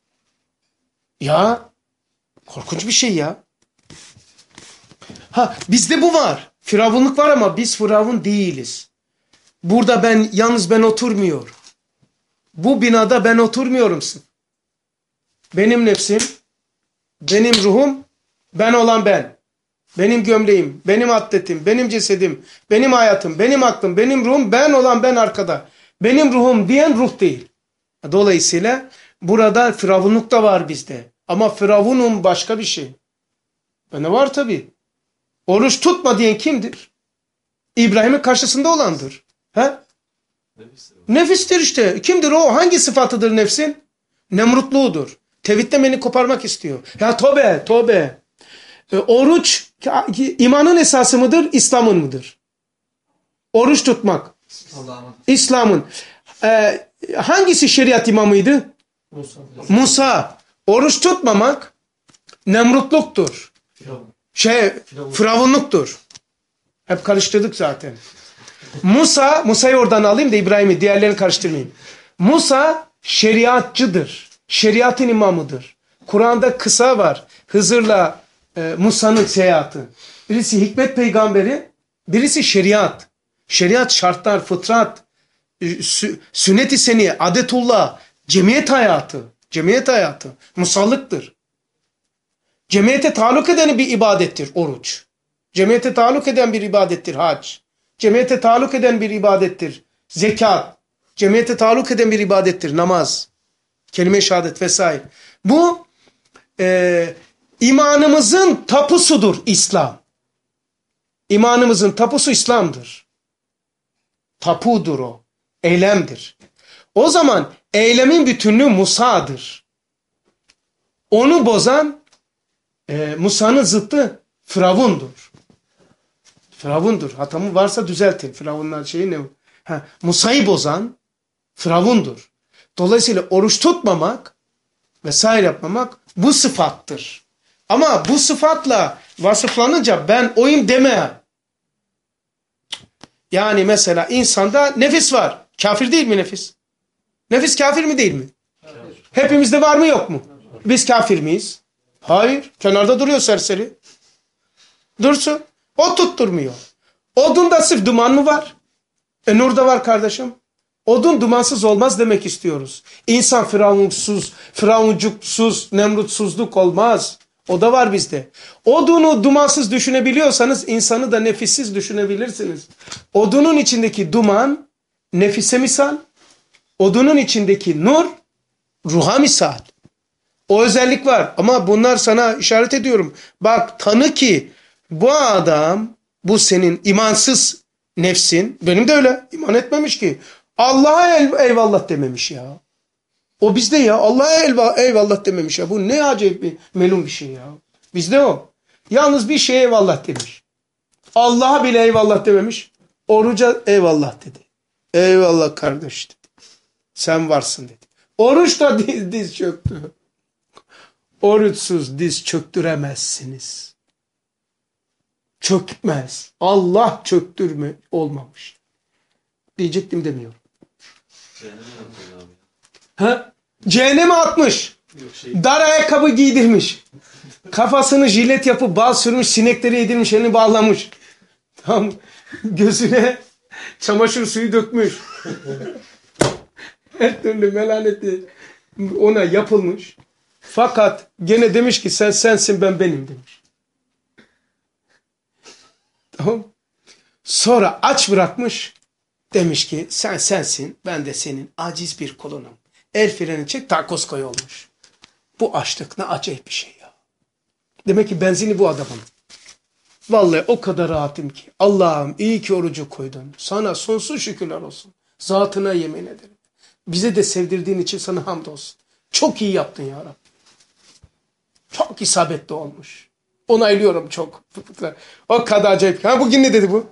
Ya, korkunç bir şey ya. Ha, bizde bu var. Firavunluk var ama biz firavun değiliz. Burada ben, yalnız ben oturmuyorum. Bu binada ben oturmuyorum. Benim nefsim, benim ruhum, ben olan ben. Benim gömleğim, benim atletim, benim cesedim, benim hayatım, benim aklım, benim ruhum, ben olan ben arkada. Benim ruhum diyen ruh değil. Dolayısıyla burada firavunluk da var bizde. Ama firavunun başka bir şey. Ne var tabii. Oruç tutma diyen kimdir? İbrahim'in karşısında olandır. He? Nefistir. Nefistir işte. Kimdir o? Hangi sıfatıdır nefsin? Nemrutluğudur. Tevhidden beni koparmak istiyor. Ya tövbe, tövbe. E, oruç imanın esası mıdır, İslam'ın mıdır? Oruç tutmak. Allah'ım. İslam'ın. E, hangisi şeriat imamıydı? Musa. Musa. Oruç tutmamak nemrutluktur. Şey, firavunluktur. Hep karıştırdık zaten. Musa, Musa'yı oradan alayım da İbrahim'i, diğerlerini karıştırmayayım. Musa şeriatçıdır. Şeriatın imamıdır. Kur'an'da kısa var. Hızır'la e, Musa'nın seyahati. Birisi hikmet peygamberi, birisi şeriat. Şeriat şartlar, fıtrat, e, sü, sünnet-i seniye, adetullah, cemiyet hayatı. Cemiyet hayatı. Musallıktır. Cemiyete taluk eden bir ibadettir oruç. Cemiyete taluk eden bir ibadettir hac. Cemiyete taluk eden bir ibadettir zekat. Cemiyete taluk eden bir ibadettir namaz. Kelime-i şehadet vesaire. Bu e, İmanımızın tapusudur İslam. İmanımızın tapusu İslam'dır. Tapudur o. Eylemdir. O zaman eylemin bütünlüğü Musa'dır. Onu bozan e, Musa'nın zıttı Firavundur. Firavundur. Hatamı varsa düzeltin. Firavunlar şeyi ne? Ha, Musa'yı bozan Firavundur. Dolayısıyla oruç tutmamak vesaire yapmamak bu sıfattır. Ama bu sıfatla vasıflanınca ben oyum deme. Yani mesela insanda nefis var. Kafir değil mi nefis? Nefis kafir mi değil mi? Kafir. Hepimizde var mı yok mu? Biz kafir miyiz? Hayır. Kenarda duruyor serseri. Dursun. O tutturmuyor. Odunda sırf duman mı var? E nur da var kardeşim. Odun dumansız olmaz demek istiyoruz. İnsan firavunsuz, firavuncuksuz, nemrutsuzluk olmaz. O da var bizde. Odunu dumansız düşünebiliyorsanız insanı da nefissiz düşünebilirsiniz. Odunun içindeki duman nefise misal. Odunun içindeki nur ruha misal. O özellik var ama bunlar sana işaret ediyorum. Bak tanı ki bu adam, bu senin imansız nefsin, benim de öyle iman etmemiş ki. Allah'a eyvallah dememiş ya. O bizde ya. Allah'a eyvallah dememiş ya. Bu ne acayip bir melun bir şey ya. Bizde o. Yalnız bir şeye eyvallah demiş. Allah'a bile eyvallah dememiş. Oruca eyvallah dedi. Eyvallah kardeş dedi. Sen varsın dedi. Oruç da diz, diz çöktü. Oruçsuz diz çöktüremezsiniz. Çökmez. Allah çöktürme olmamış. Diyecektim demiyorum. Cehenneme yapıyor abi. Ha? Cehenneme atmış. Yok şey. Dar ayakkabı giydirmiş. Kafasını jilet yapıp bal sürmüş, sinekleri yedirmiş, elini bağlamış. Tam gözüne çamaşır suyu dökmüş. Her türlü melaneti ona yapılmış. Fakat gene demiş ki sen sensin ben benim demiş. Tamam. Sonra aç bırakmış. Demiş ki sen sensin ben de senin aciz bir kulunum. El freni çek takoz koy olmuş. Bu açlık ne acayip bir şey ya. Demek ki benzini bu adamın. Vallahi o kadar rahatım ki. Allah'ım iyi ki orucu koydun. Sana sonsuz şükürler olsun. Zatına yemin ederim. Bize de sevdirdiğin için sana hamdolsun. Çok iyi yaptın ya Rabbi. Çok isabetli olmuş. Onaylıyorum çok. O kadar acayip. Ha bugün ne dedi bu?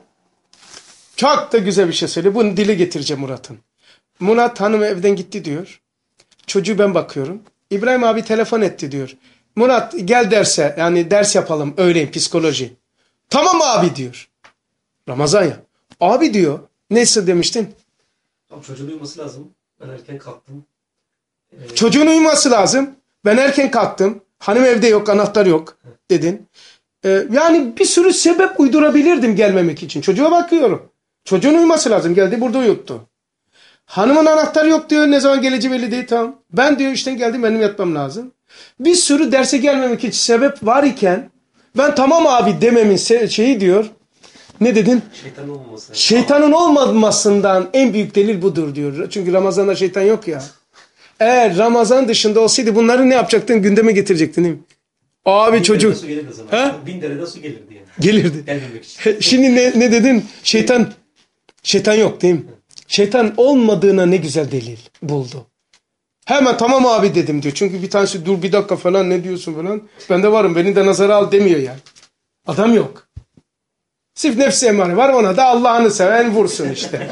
Çok da güzel bir şey söyledi. Bunu dile getireceğim Murat'ın. Murat hanım evden gitti diyor. Çocuğu ben bakıyorum. İbrahim abi telefon etti diyor. Murat gel derse yani ders yapalım öğleyin psikoloji. Tamam abi diyor. Ramazan ya. Abi diyor. Neyse demiştin? Tam çocuğun uyuması lazım. Ben erken kalktım. Ee... Çocuğun uyuması lazım. Ben erken kalktım. Hanım evde yok, anahtar yok dedin. Ee, yani bir sürü sebep uydurabilirdim gelmemek için. Çocuğa bakıyorum. Çocuğun uyuması lazım. Geldi burada uyuttu. Hanımın anahtarı yok diyor. Ne zaman geleceği belli değil. Tamam. Ben diyor işten geldim benim yatmam lazım. Bir sürü derse gelmemek için sebep var iken ben tamam abi dememin şeyi diyor. Ne dedin? Şeytanın olmaması. Şeytanın olmamasından en büyük delil budur diyor. Çünkü Ramazan'da şeytan yok ya. Eğer Ramazan dışında olsaydı bunları ne yapacaktın? Gündeme getirecektin değil mi? Abi bin çocuk. Su gelirdi zaman. Ha? Bin dereden su gelirdi yani. Gelirdi. Gelmemek için. Şimdi ne, ne dedin? Şeytan şeytan yok değil mi? Şeytan olmadığına ne güzel delil buldu. Hemen tamam abi dedim diyor. Çünkü bir tanesi dur bir dakika falan ne diyorsun falan. Ben de varım beni de nazara al demiyor yani. Adam yok. Sırf nefsi emare var ona da Allah'ını seven vursun işte.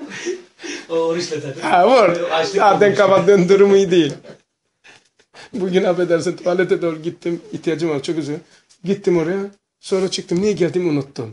O oruçla zaten. Ha vur. Açlık Zaten olmuş. kapattığın durumu iyi değil. Bugün affedersin tuvalete doğru gittim. İhtiyacım var çok üzüldüm. Gittim oraya. Sonra çıktım. Niye geldim unuttum.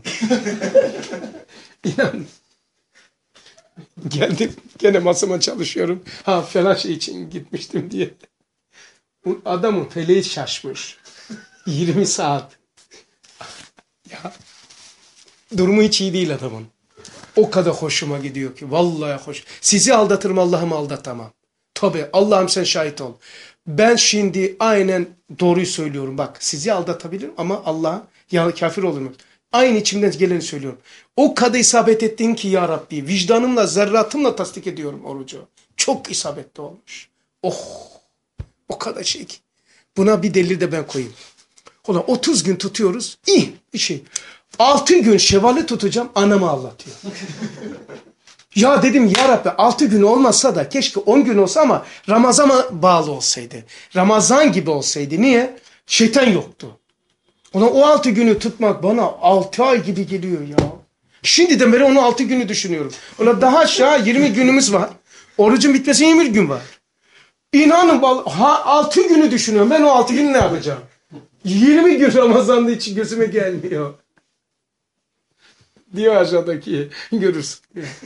İnan. Geldim. Gene masama çalışıyorum. Ha falan şey için gitmiştim diye. Bu adamın feleği şaşmış. yirmi saat. Ya. Durumu hiç iyi değil adamın. O kadar hoşuma gidiyor ki. Vallahi hoş. Sizi aldatırım Allah'ımı aldatamam. Tabii Allah'ım sen şahit ol. Ben şimdi aynen doğruyu söylüyorum. Bak sizi aldatabilirim ama Allah'a ya kafir olurum. Aynı içimden geleni söylüyorum. O kadar isabet ettin ki ya Rabbi. Vicdanımla, zerratımla tasdik ediyorum orucu. Çok isabetli olmuş. Oh! O kadar şey ki. Buna bir delil de ben koyayım. Ulan otuz gün tutuyoruz. İyi bir şey. altı gün şevali tutacağım. Anamı ağlatıyor. Ya dedim ya Rabbi altı gün olmasa da keşke on gün olsa ama Ramazan'a bağlı olsaydı. Ramazan gibi olsaydı. Niye? Şeytan yoktu. Ulan o altı günü tutmak bana altı ay gibi geliyor ya. Şimdiden beri onu altı günü düşünüyorum. Ulan daha aşağı yirmi günümüz var. Orucun bitmesi yirmi gün var. İnanın ha, altı günü düşünüyorum. Ben o altı günü ne yapacağım? yirmi gün Ramazan'da için gözüme gelmiyor. Diyor aşağıdaki. Görürsün.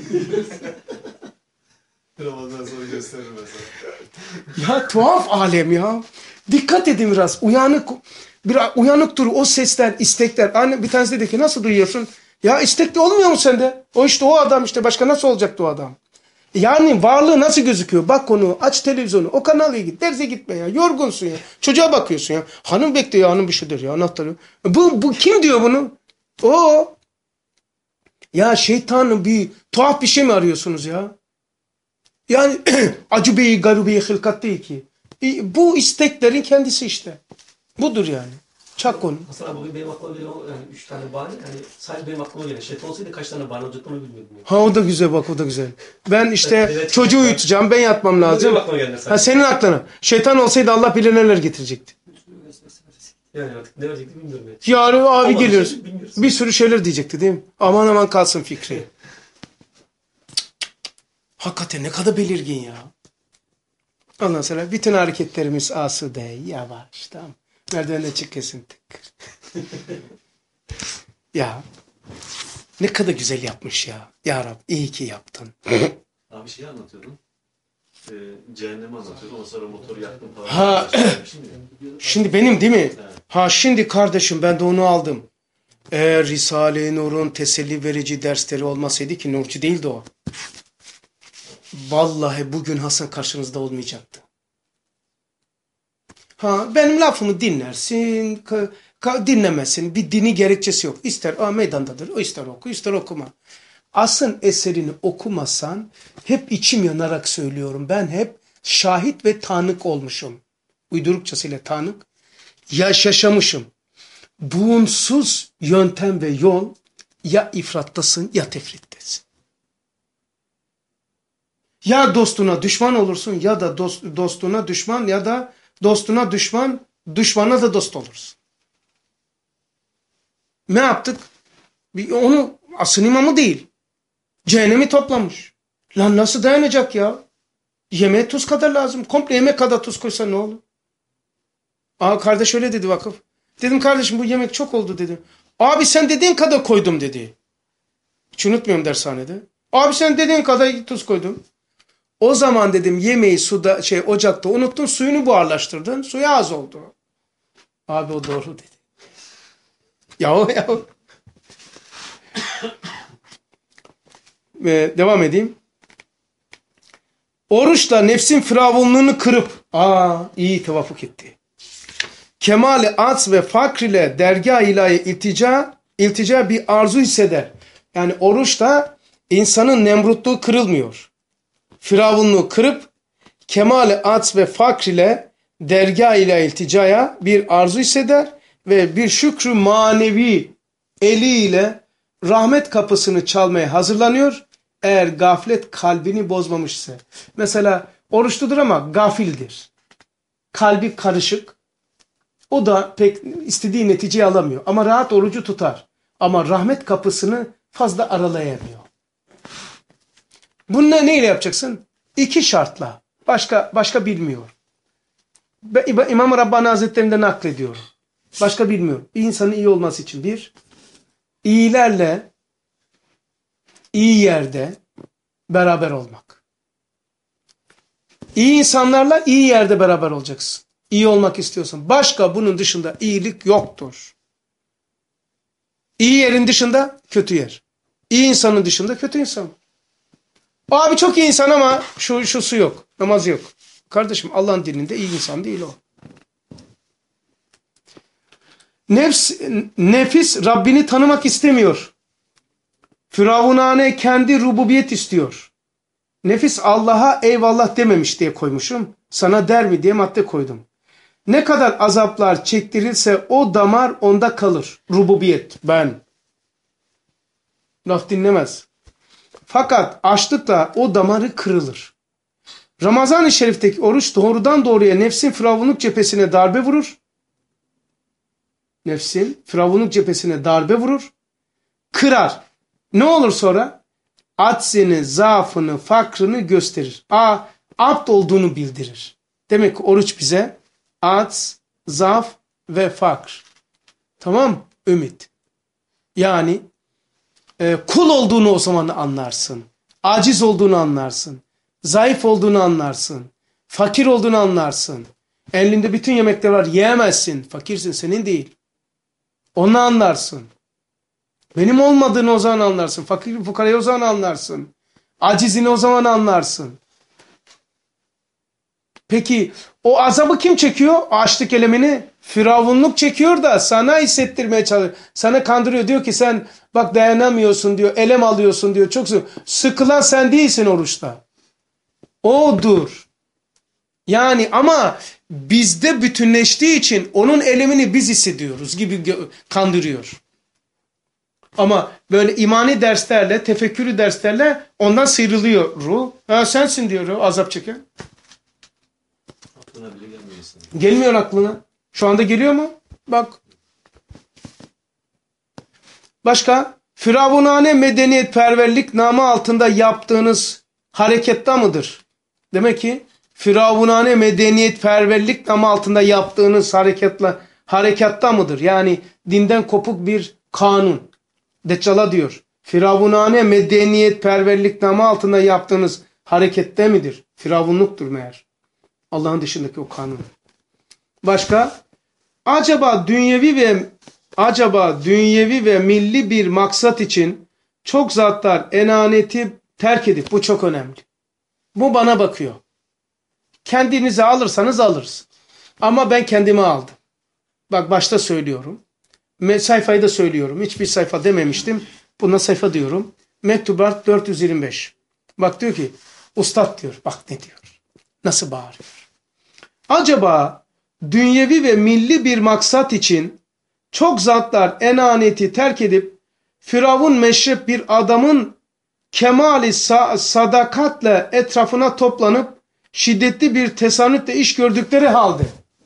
Ramazan sonra gösterir mesela. Ya tuhaf alem ya. Dikkat edin biraz. Uyanık bir uyanık dur. O sesler, istekler. Anne bir tanesi dedi ki nasıl duyuyorsun? Ya istekli olmuyor mu sende? O işte o adam işte. Başka nasıl olacaktı o adam? Yani varlığı nasıl gözüküyor? Bak onu, aç televizyonu, o kanala git, derse gitme ya. Yorgunsun ya. Çocuğa bakıyorsun ya. Hanım bekliyor, hanım bir şeydir ya, anahtarı. Bu, bu kim diyor bunu? O. Ya şeytanın bir tuhaf bir şey mi arıyorsunuz ya? Yani acı beyi garubeyi hılkat değil ki. Bu isteklerin kendisi işte. Budur yani. Çak onu. Mesela bugün benim aklıma gelen o yani üç tane bahane. Yani sadece benim aklıma gelen. Şeytan olsaydı kaç tane bahane olacağını bilmiyordum. Yani. Ha o da güzel bak o da güzel. Ben işte Evet, evet, çocuğu evet. uyutacağım, ben yatmam lazım. Benim aklıma geldi sadece. Ha senin aklına. Şeytan olsaydı Allah bilir neler getirecekti. Yani artık ne verecekti bilmiyorum. Yani. Yarın abi Olmadı geliyoruz. şey, bilmiyoruz. Bir sürü şeyler diyecekti değil mi? Aman aman kalsın fikri. Hakikaten ne kadar belirgin ya. Ondan sonra bütün hareketlerimiz asude, yavaş, tamam. Merdivende çık kesin tık. Ya ne kadar güzel yapmış ya. Ya Rab iyi ki yaptın. Abi şeyi anlatıyordun. Ee, cehennemi anlatıyordun. Ondan sonra motoru yaktım falan. Ha. Şimdi benim değil mi? Ha şimdi kardeşim ben de onu aldım. Eğer Risale-i Nur'un teselli verici dersleri olmasaydı ki Nurcu değildi o. Vallahi bugün Hasan karşınızda olmayacaktı. Ha benim lafımı dinlersin, ka, ka, dinlemesin. Bir dini gerekçesi yok. İster a, meydandadır, o ister oku, ister okuma. Asıl eserini okumasan hep içim yanarak söylüyorum. Ben hep şahit ve tanık olmuşum. Uydurukçasıyla tanık. Yaşamışım. Bunsuz yöntem ve yol ya ifrattasın ya tefrittesin. Ya dostuna düşman olursun ya da dost, dostuna düşman ya da dostuna düşman, düşmana da dost olursun. Ne yaptık? Onu asıl imamı değil. Cehennemi toplamış. Lan nasıl dayanacak ya? Yemeğe tuz kadar lazım. Komple yemek kadar tuz koysa ne olur? Aa kardeş öyle dedi vakıf. Dedim kardeşim bu yemek çok oldu dedi. Abi sen dediğin kadar koydum dedi. Hiç unutmuyorum dershanede. Abi sen dediğin kadar tuz koydum. O zaman dedim yemeği suda şey ocakta unuttun suyunu buharlaştırdın. Suyu az oldu. Abi o doğru dedi. Yahu yahu. Ve devam edeyim. Oruçla nefsin firavunluğunu kırıp aa iyi tevafuk etti. Kemali ats ve fakr ile dergâh ilahi iltica, iltica bir arzu hisseder. Yani oruçla insanın nemrutluğu kırılmıyor. Firavunluğu kırıp kemali ats ve fakr ile dergâh ilahi ilticaya bir arzu hisseder ve bir şükrü manevi eliyle rahmet kapısını çalmaya hazırlanıyor. Eğer gaflet kalbini bozmamışsa. Mesela oruçludur ama gafildir. Kalbi karışık. O da pek istediği neticeyi alamıyor. Ama rahat orucu tutar. Ama rahmet kapısını fazla aralayamıyor. Bunu neyle yapacaksın? İki şartla. Başka başka bilmiyor. İmam-ı Rabbani Hazretlerinden naklediyorum. Başka bilmiyor. Bir insanın iyi olması için bir, iyilerle iyi yerde beraber olmak. İyi insanlarla iyi yerde beraber olacaksın. İyi olmak istiyorsan. Başka bunun dışında iyilik yoktur. İyi yerin dışında kötü yer. İyi insanın dışında kötü insan. O abi çok iyi insan ama şu şusu yok. Namazı yok. Kardeşim Allah'ın dininde iyi insan değil o. Nefs, nefis Rabbini tanımak istemiyor. Firavunane kendi rububiyet istiyor. Nefis Allah'a eyvallah dememiş diye koymuşum. Sana der mi diye madde koydum. Ne kadar azaplar çektirilse o damar onda kalır. Rububiyet, ben. Laf dinlemez. Fakat açlıkla o damarı kırılır. Ramazan-ı Şerif'teki oruç doğrudan doğruya nefsin firavunluk cephesine darbe vurur. Nefsin firavunluk cephesine darbe vurur. Kırar. Ne olur sonra? Aczini, zaafını, fakrını gösterir. A, abd olduğunu bildirir. Demek ki oruç bize acz, zaaf ve fakr. Tamam, ümit. Yani e, kul olduğunu o zaman anlarsın. Aciz olduğunu anlarsın. Zayıf olduğunu anlarsın. Fakir olduğunu anlarsın. Elinde bütün yemekler var, yiyemezsin. Fakirsin, senin değil. Onu anlarsın. Benim olmadığını o zaman anlarsın. Fakir fukarayı o zaman anlarsın. Acizini o zaman anlarsın. Peki o azabı kim çekiyor? Açlık elemini firavunluk çekiyor da sana hissettirmeye çalışıyor. Sana kandırıyor. Diyor ki sen bak dayanamıyorsun diyor. Elem alıyorsun diyor. Çok sık. Sıkılan sen değilsin oruçta. Odur. Yani ama bizde bütünleştiği için onun elemini biz hissediyoruz gibi kandırıyor. Ama böyle imani derslerle, tefekkürü derslerle ondan sıyrılıyor ruh. Ha, sensin diyor o azap çeken. Aklına bile gelmiyorsun. Gelmiyor aklına. Şu anda geliyor mu? Bak. Başka? Firavunane medeniyetperverlik namı altında yaptığınız harekette mıdır? Demek ki Firavunane medeniyetperverlik namı altında yaptığınız hareketle, harekatta mıdır? Yani dinden kopuk bir kanun. Deccal'a diyor. Firavunane medeniyetperverlik namı altında yaptığınız harekette midir? Firavunluktur meğer. Allah'ın dışındaki o kanun. Başka? Acaba dünyevi ve acaba dünyevi ve milli bir maksat için çok zatlar enaneti terk edip, bu çok önemli. Bu bana bakıyor. Kendinize alırsanız alırız. Ama ben kendime aldım. Bak başta söylüyorum. Sayfayı da söylüyorum. Hiçbir sayfa dememiştim. Buna sayfa diyorum. Mektubat dört yüz yirmi beş. Bak diyor ki, ustad diyor. Bak ne diyor. Nasıl bağırıyor. Acaba dünyevi ve milli bir maksat için çok zatlar enaneti terk edip Firavun meşrep bir adamın kemali sa sadakatle etrafına toplanıp şiddetli bir tesanütle iş gördükleri halde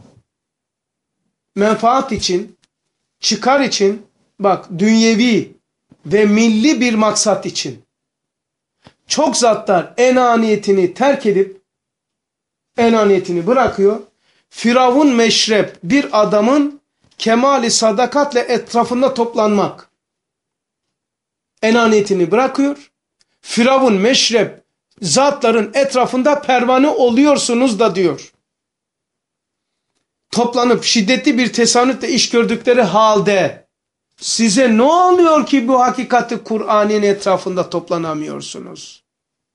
menfaat için, çıkar için, bak dünyevi ve milli bir maksat için çok zatlar enaniyetini terk edip enaniyetini bırakıyor. Firavun meşrep bir adamın kemali sadakatle etrafında toplanmak. Enaniyetini bırakıyor. Firavun meşrep zatların etrafında pervane oluyorsunuz da diyor. Toplanıp şiddetli bir tesanütle iş gördükleri halde size ne oluyor ki bu hakikati Kur'an'ın etrafında toplanamıyorsunuz?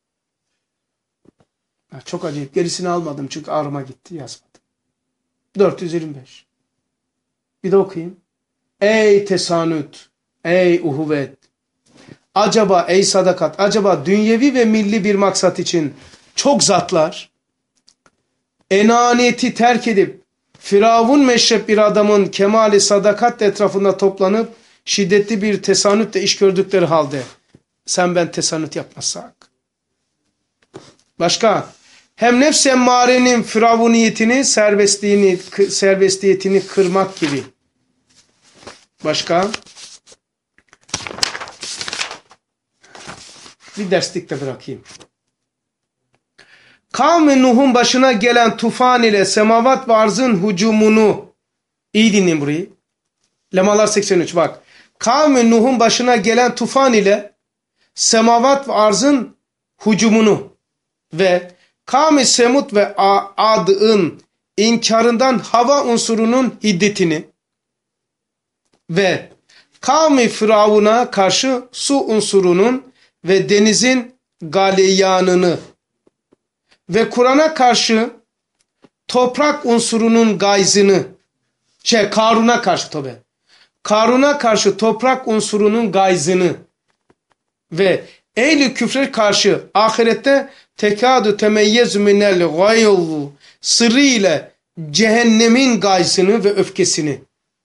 Çok acayip. Gerisini almadım çünkü ağrıma gitti, yazmadım. dört yüz yirmi beş. Bir de okuyayım. Ey tesanüt, ey uhuvvet. Acaba ey sadakat, acaba dünyevi ve milli bir maksat için çok zatlar enaniyeti terk edip Firavun meşrep bir adamın kemali sadakat etrafında toplanıp şiddetli bir tesanütle iş gördükleri halde sen ben tesanüt yapmazsak. Başka? Hem nefs emmarenin firavuniyetini, serbestliğini, serbestiyetini kırmak gibi. Başka? Bir derslik de bırakayım. Kavmi Nuh'un başına gelen tufan ile semavat ve arzın hücumunu, iyi dinleyin burayı. Lemalar seksen üç bak. Kavmi Nuh'un başına gelen tufan ile semavat ve arzın hücumunu ve Kavmi Semud ve Ad'ın inkarından hava unsurunun hiddetini ve Kavmi Firavun'a karşı su unsurunun ve denizin galeyanını ve Kur'an'a karşı toprak unsurunun gayzını, şey Karun'a karşı tabi, Karun'a karşı toprak unsurunun gayzını ve ehl-i küfre karşı ahirette tekadu temeyyezu minel gayzu sırrı ile cehennemin gayzını ve öfkesini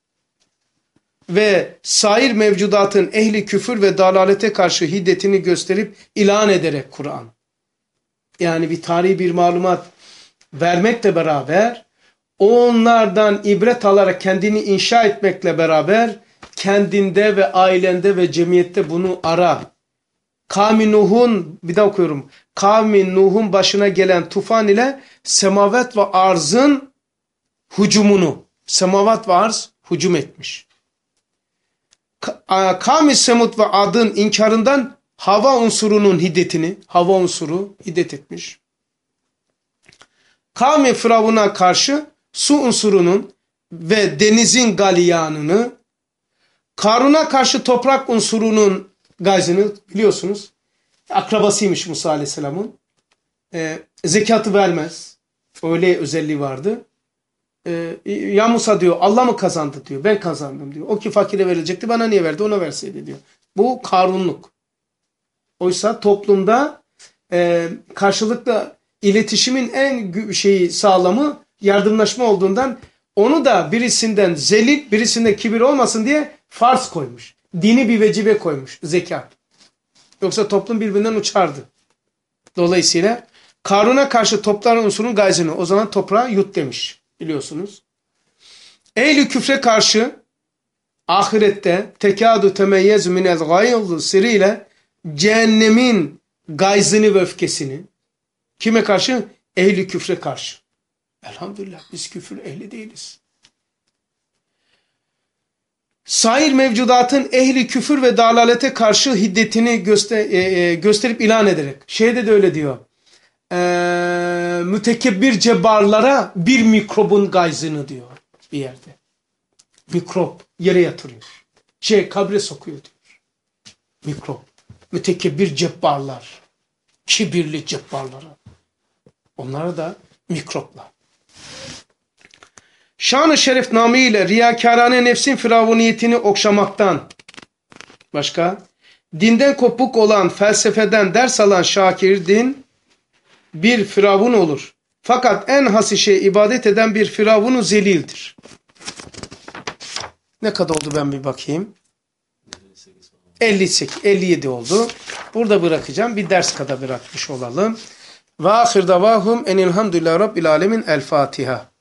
ve sair mevcudatın ehli küfür ve dalalete karşı hiddetini gösterip ilan ederek Kur'an. Yani bir tarihi bir malumat vermekle beraber onlardan ibret alarak kendini inşa etmekle beraber kendinde ve ailende ve cemiyette bunu ara. Kavmi Nuh'un, bir daha okuyorum. Kavmi Nuh'un başına gelen tufan ile semavat ve arzın hücumunu, semavat ve arz hücum etmiş. Kavmi Semud ve Ad'ın inkarından hava unsurunun hiddetini, hava unsuru hiddet etmiş. Kavmi Firavun'a karşı su unsurunun ve denizin galiyanını, Karun'a karşı toprak unsurunun gayzını biliyorsunuz. Akrabasıymış Musa Aleyhisselam'ın. E, zekatı vermez. Öyle özelliği vardı. E, ya Musa diyor, Allah mı kazandı diyor. Ben kazandım diyor. O ki fakire verilecekti, bana niye verdi, ona verseydi diyor. Bu Karunluk. Oysa toplumda e, karşılıklı iletişimin en şeyi sağlamı yardımlaşma olduğundan onu da birisinden zelil, birisinde kibir olmasın diye farz koymuş. Dini bir vecibe koymuş. Zekat. Yoksa toplum birbirinden uçardı. Dolayısıyla Karun'a karşı topların unsurun gayzını, o zaman toprağa yut demiş. Biliyorsunuz. Ehl-i küfre karşı ahirette tekâdu temeyyez minel gayzı siriyle cehennemin gayzını ve öfkesini kime karşı? Ehl-i küfre karşı. Elhamdülillah biz küfür ehli değiliz. Sair mevcudatın ehli küfür ve dalalete karşı hiddetini göster e, gösterip ilan ederek. Şeyde de öyle diyor. E, mütekebbir cebbarlara bir mikrobun gayzını diyor bir yerde. Mikrop yere yatırıyor. Şey kabre sokuyor diyor. Mikrop. Mütekebbir cebbarlar. Kibirli cebbarlara. Onlara da mikroplar. Şan-ı şeref namıyla riyakârane nefsin firavuniyetini okşamaktan başka, dinden kopuk olan felsefeden ders alan şakir din bir firavun olur. Fakat en hasişe ibadet eden bir firavunu zelildir. Ne kadar oldu ben bir bakayım. elli sekiz, elli yedi oldu. Burada bırakacağım. Bir ders kadar bırakmış olalım. Ve ahir davahum enilhamdülillah rabbil alemin. El Fatiha.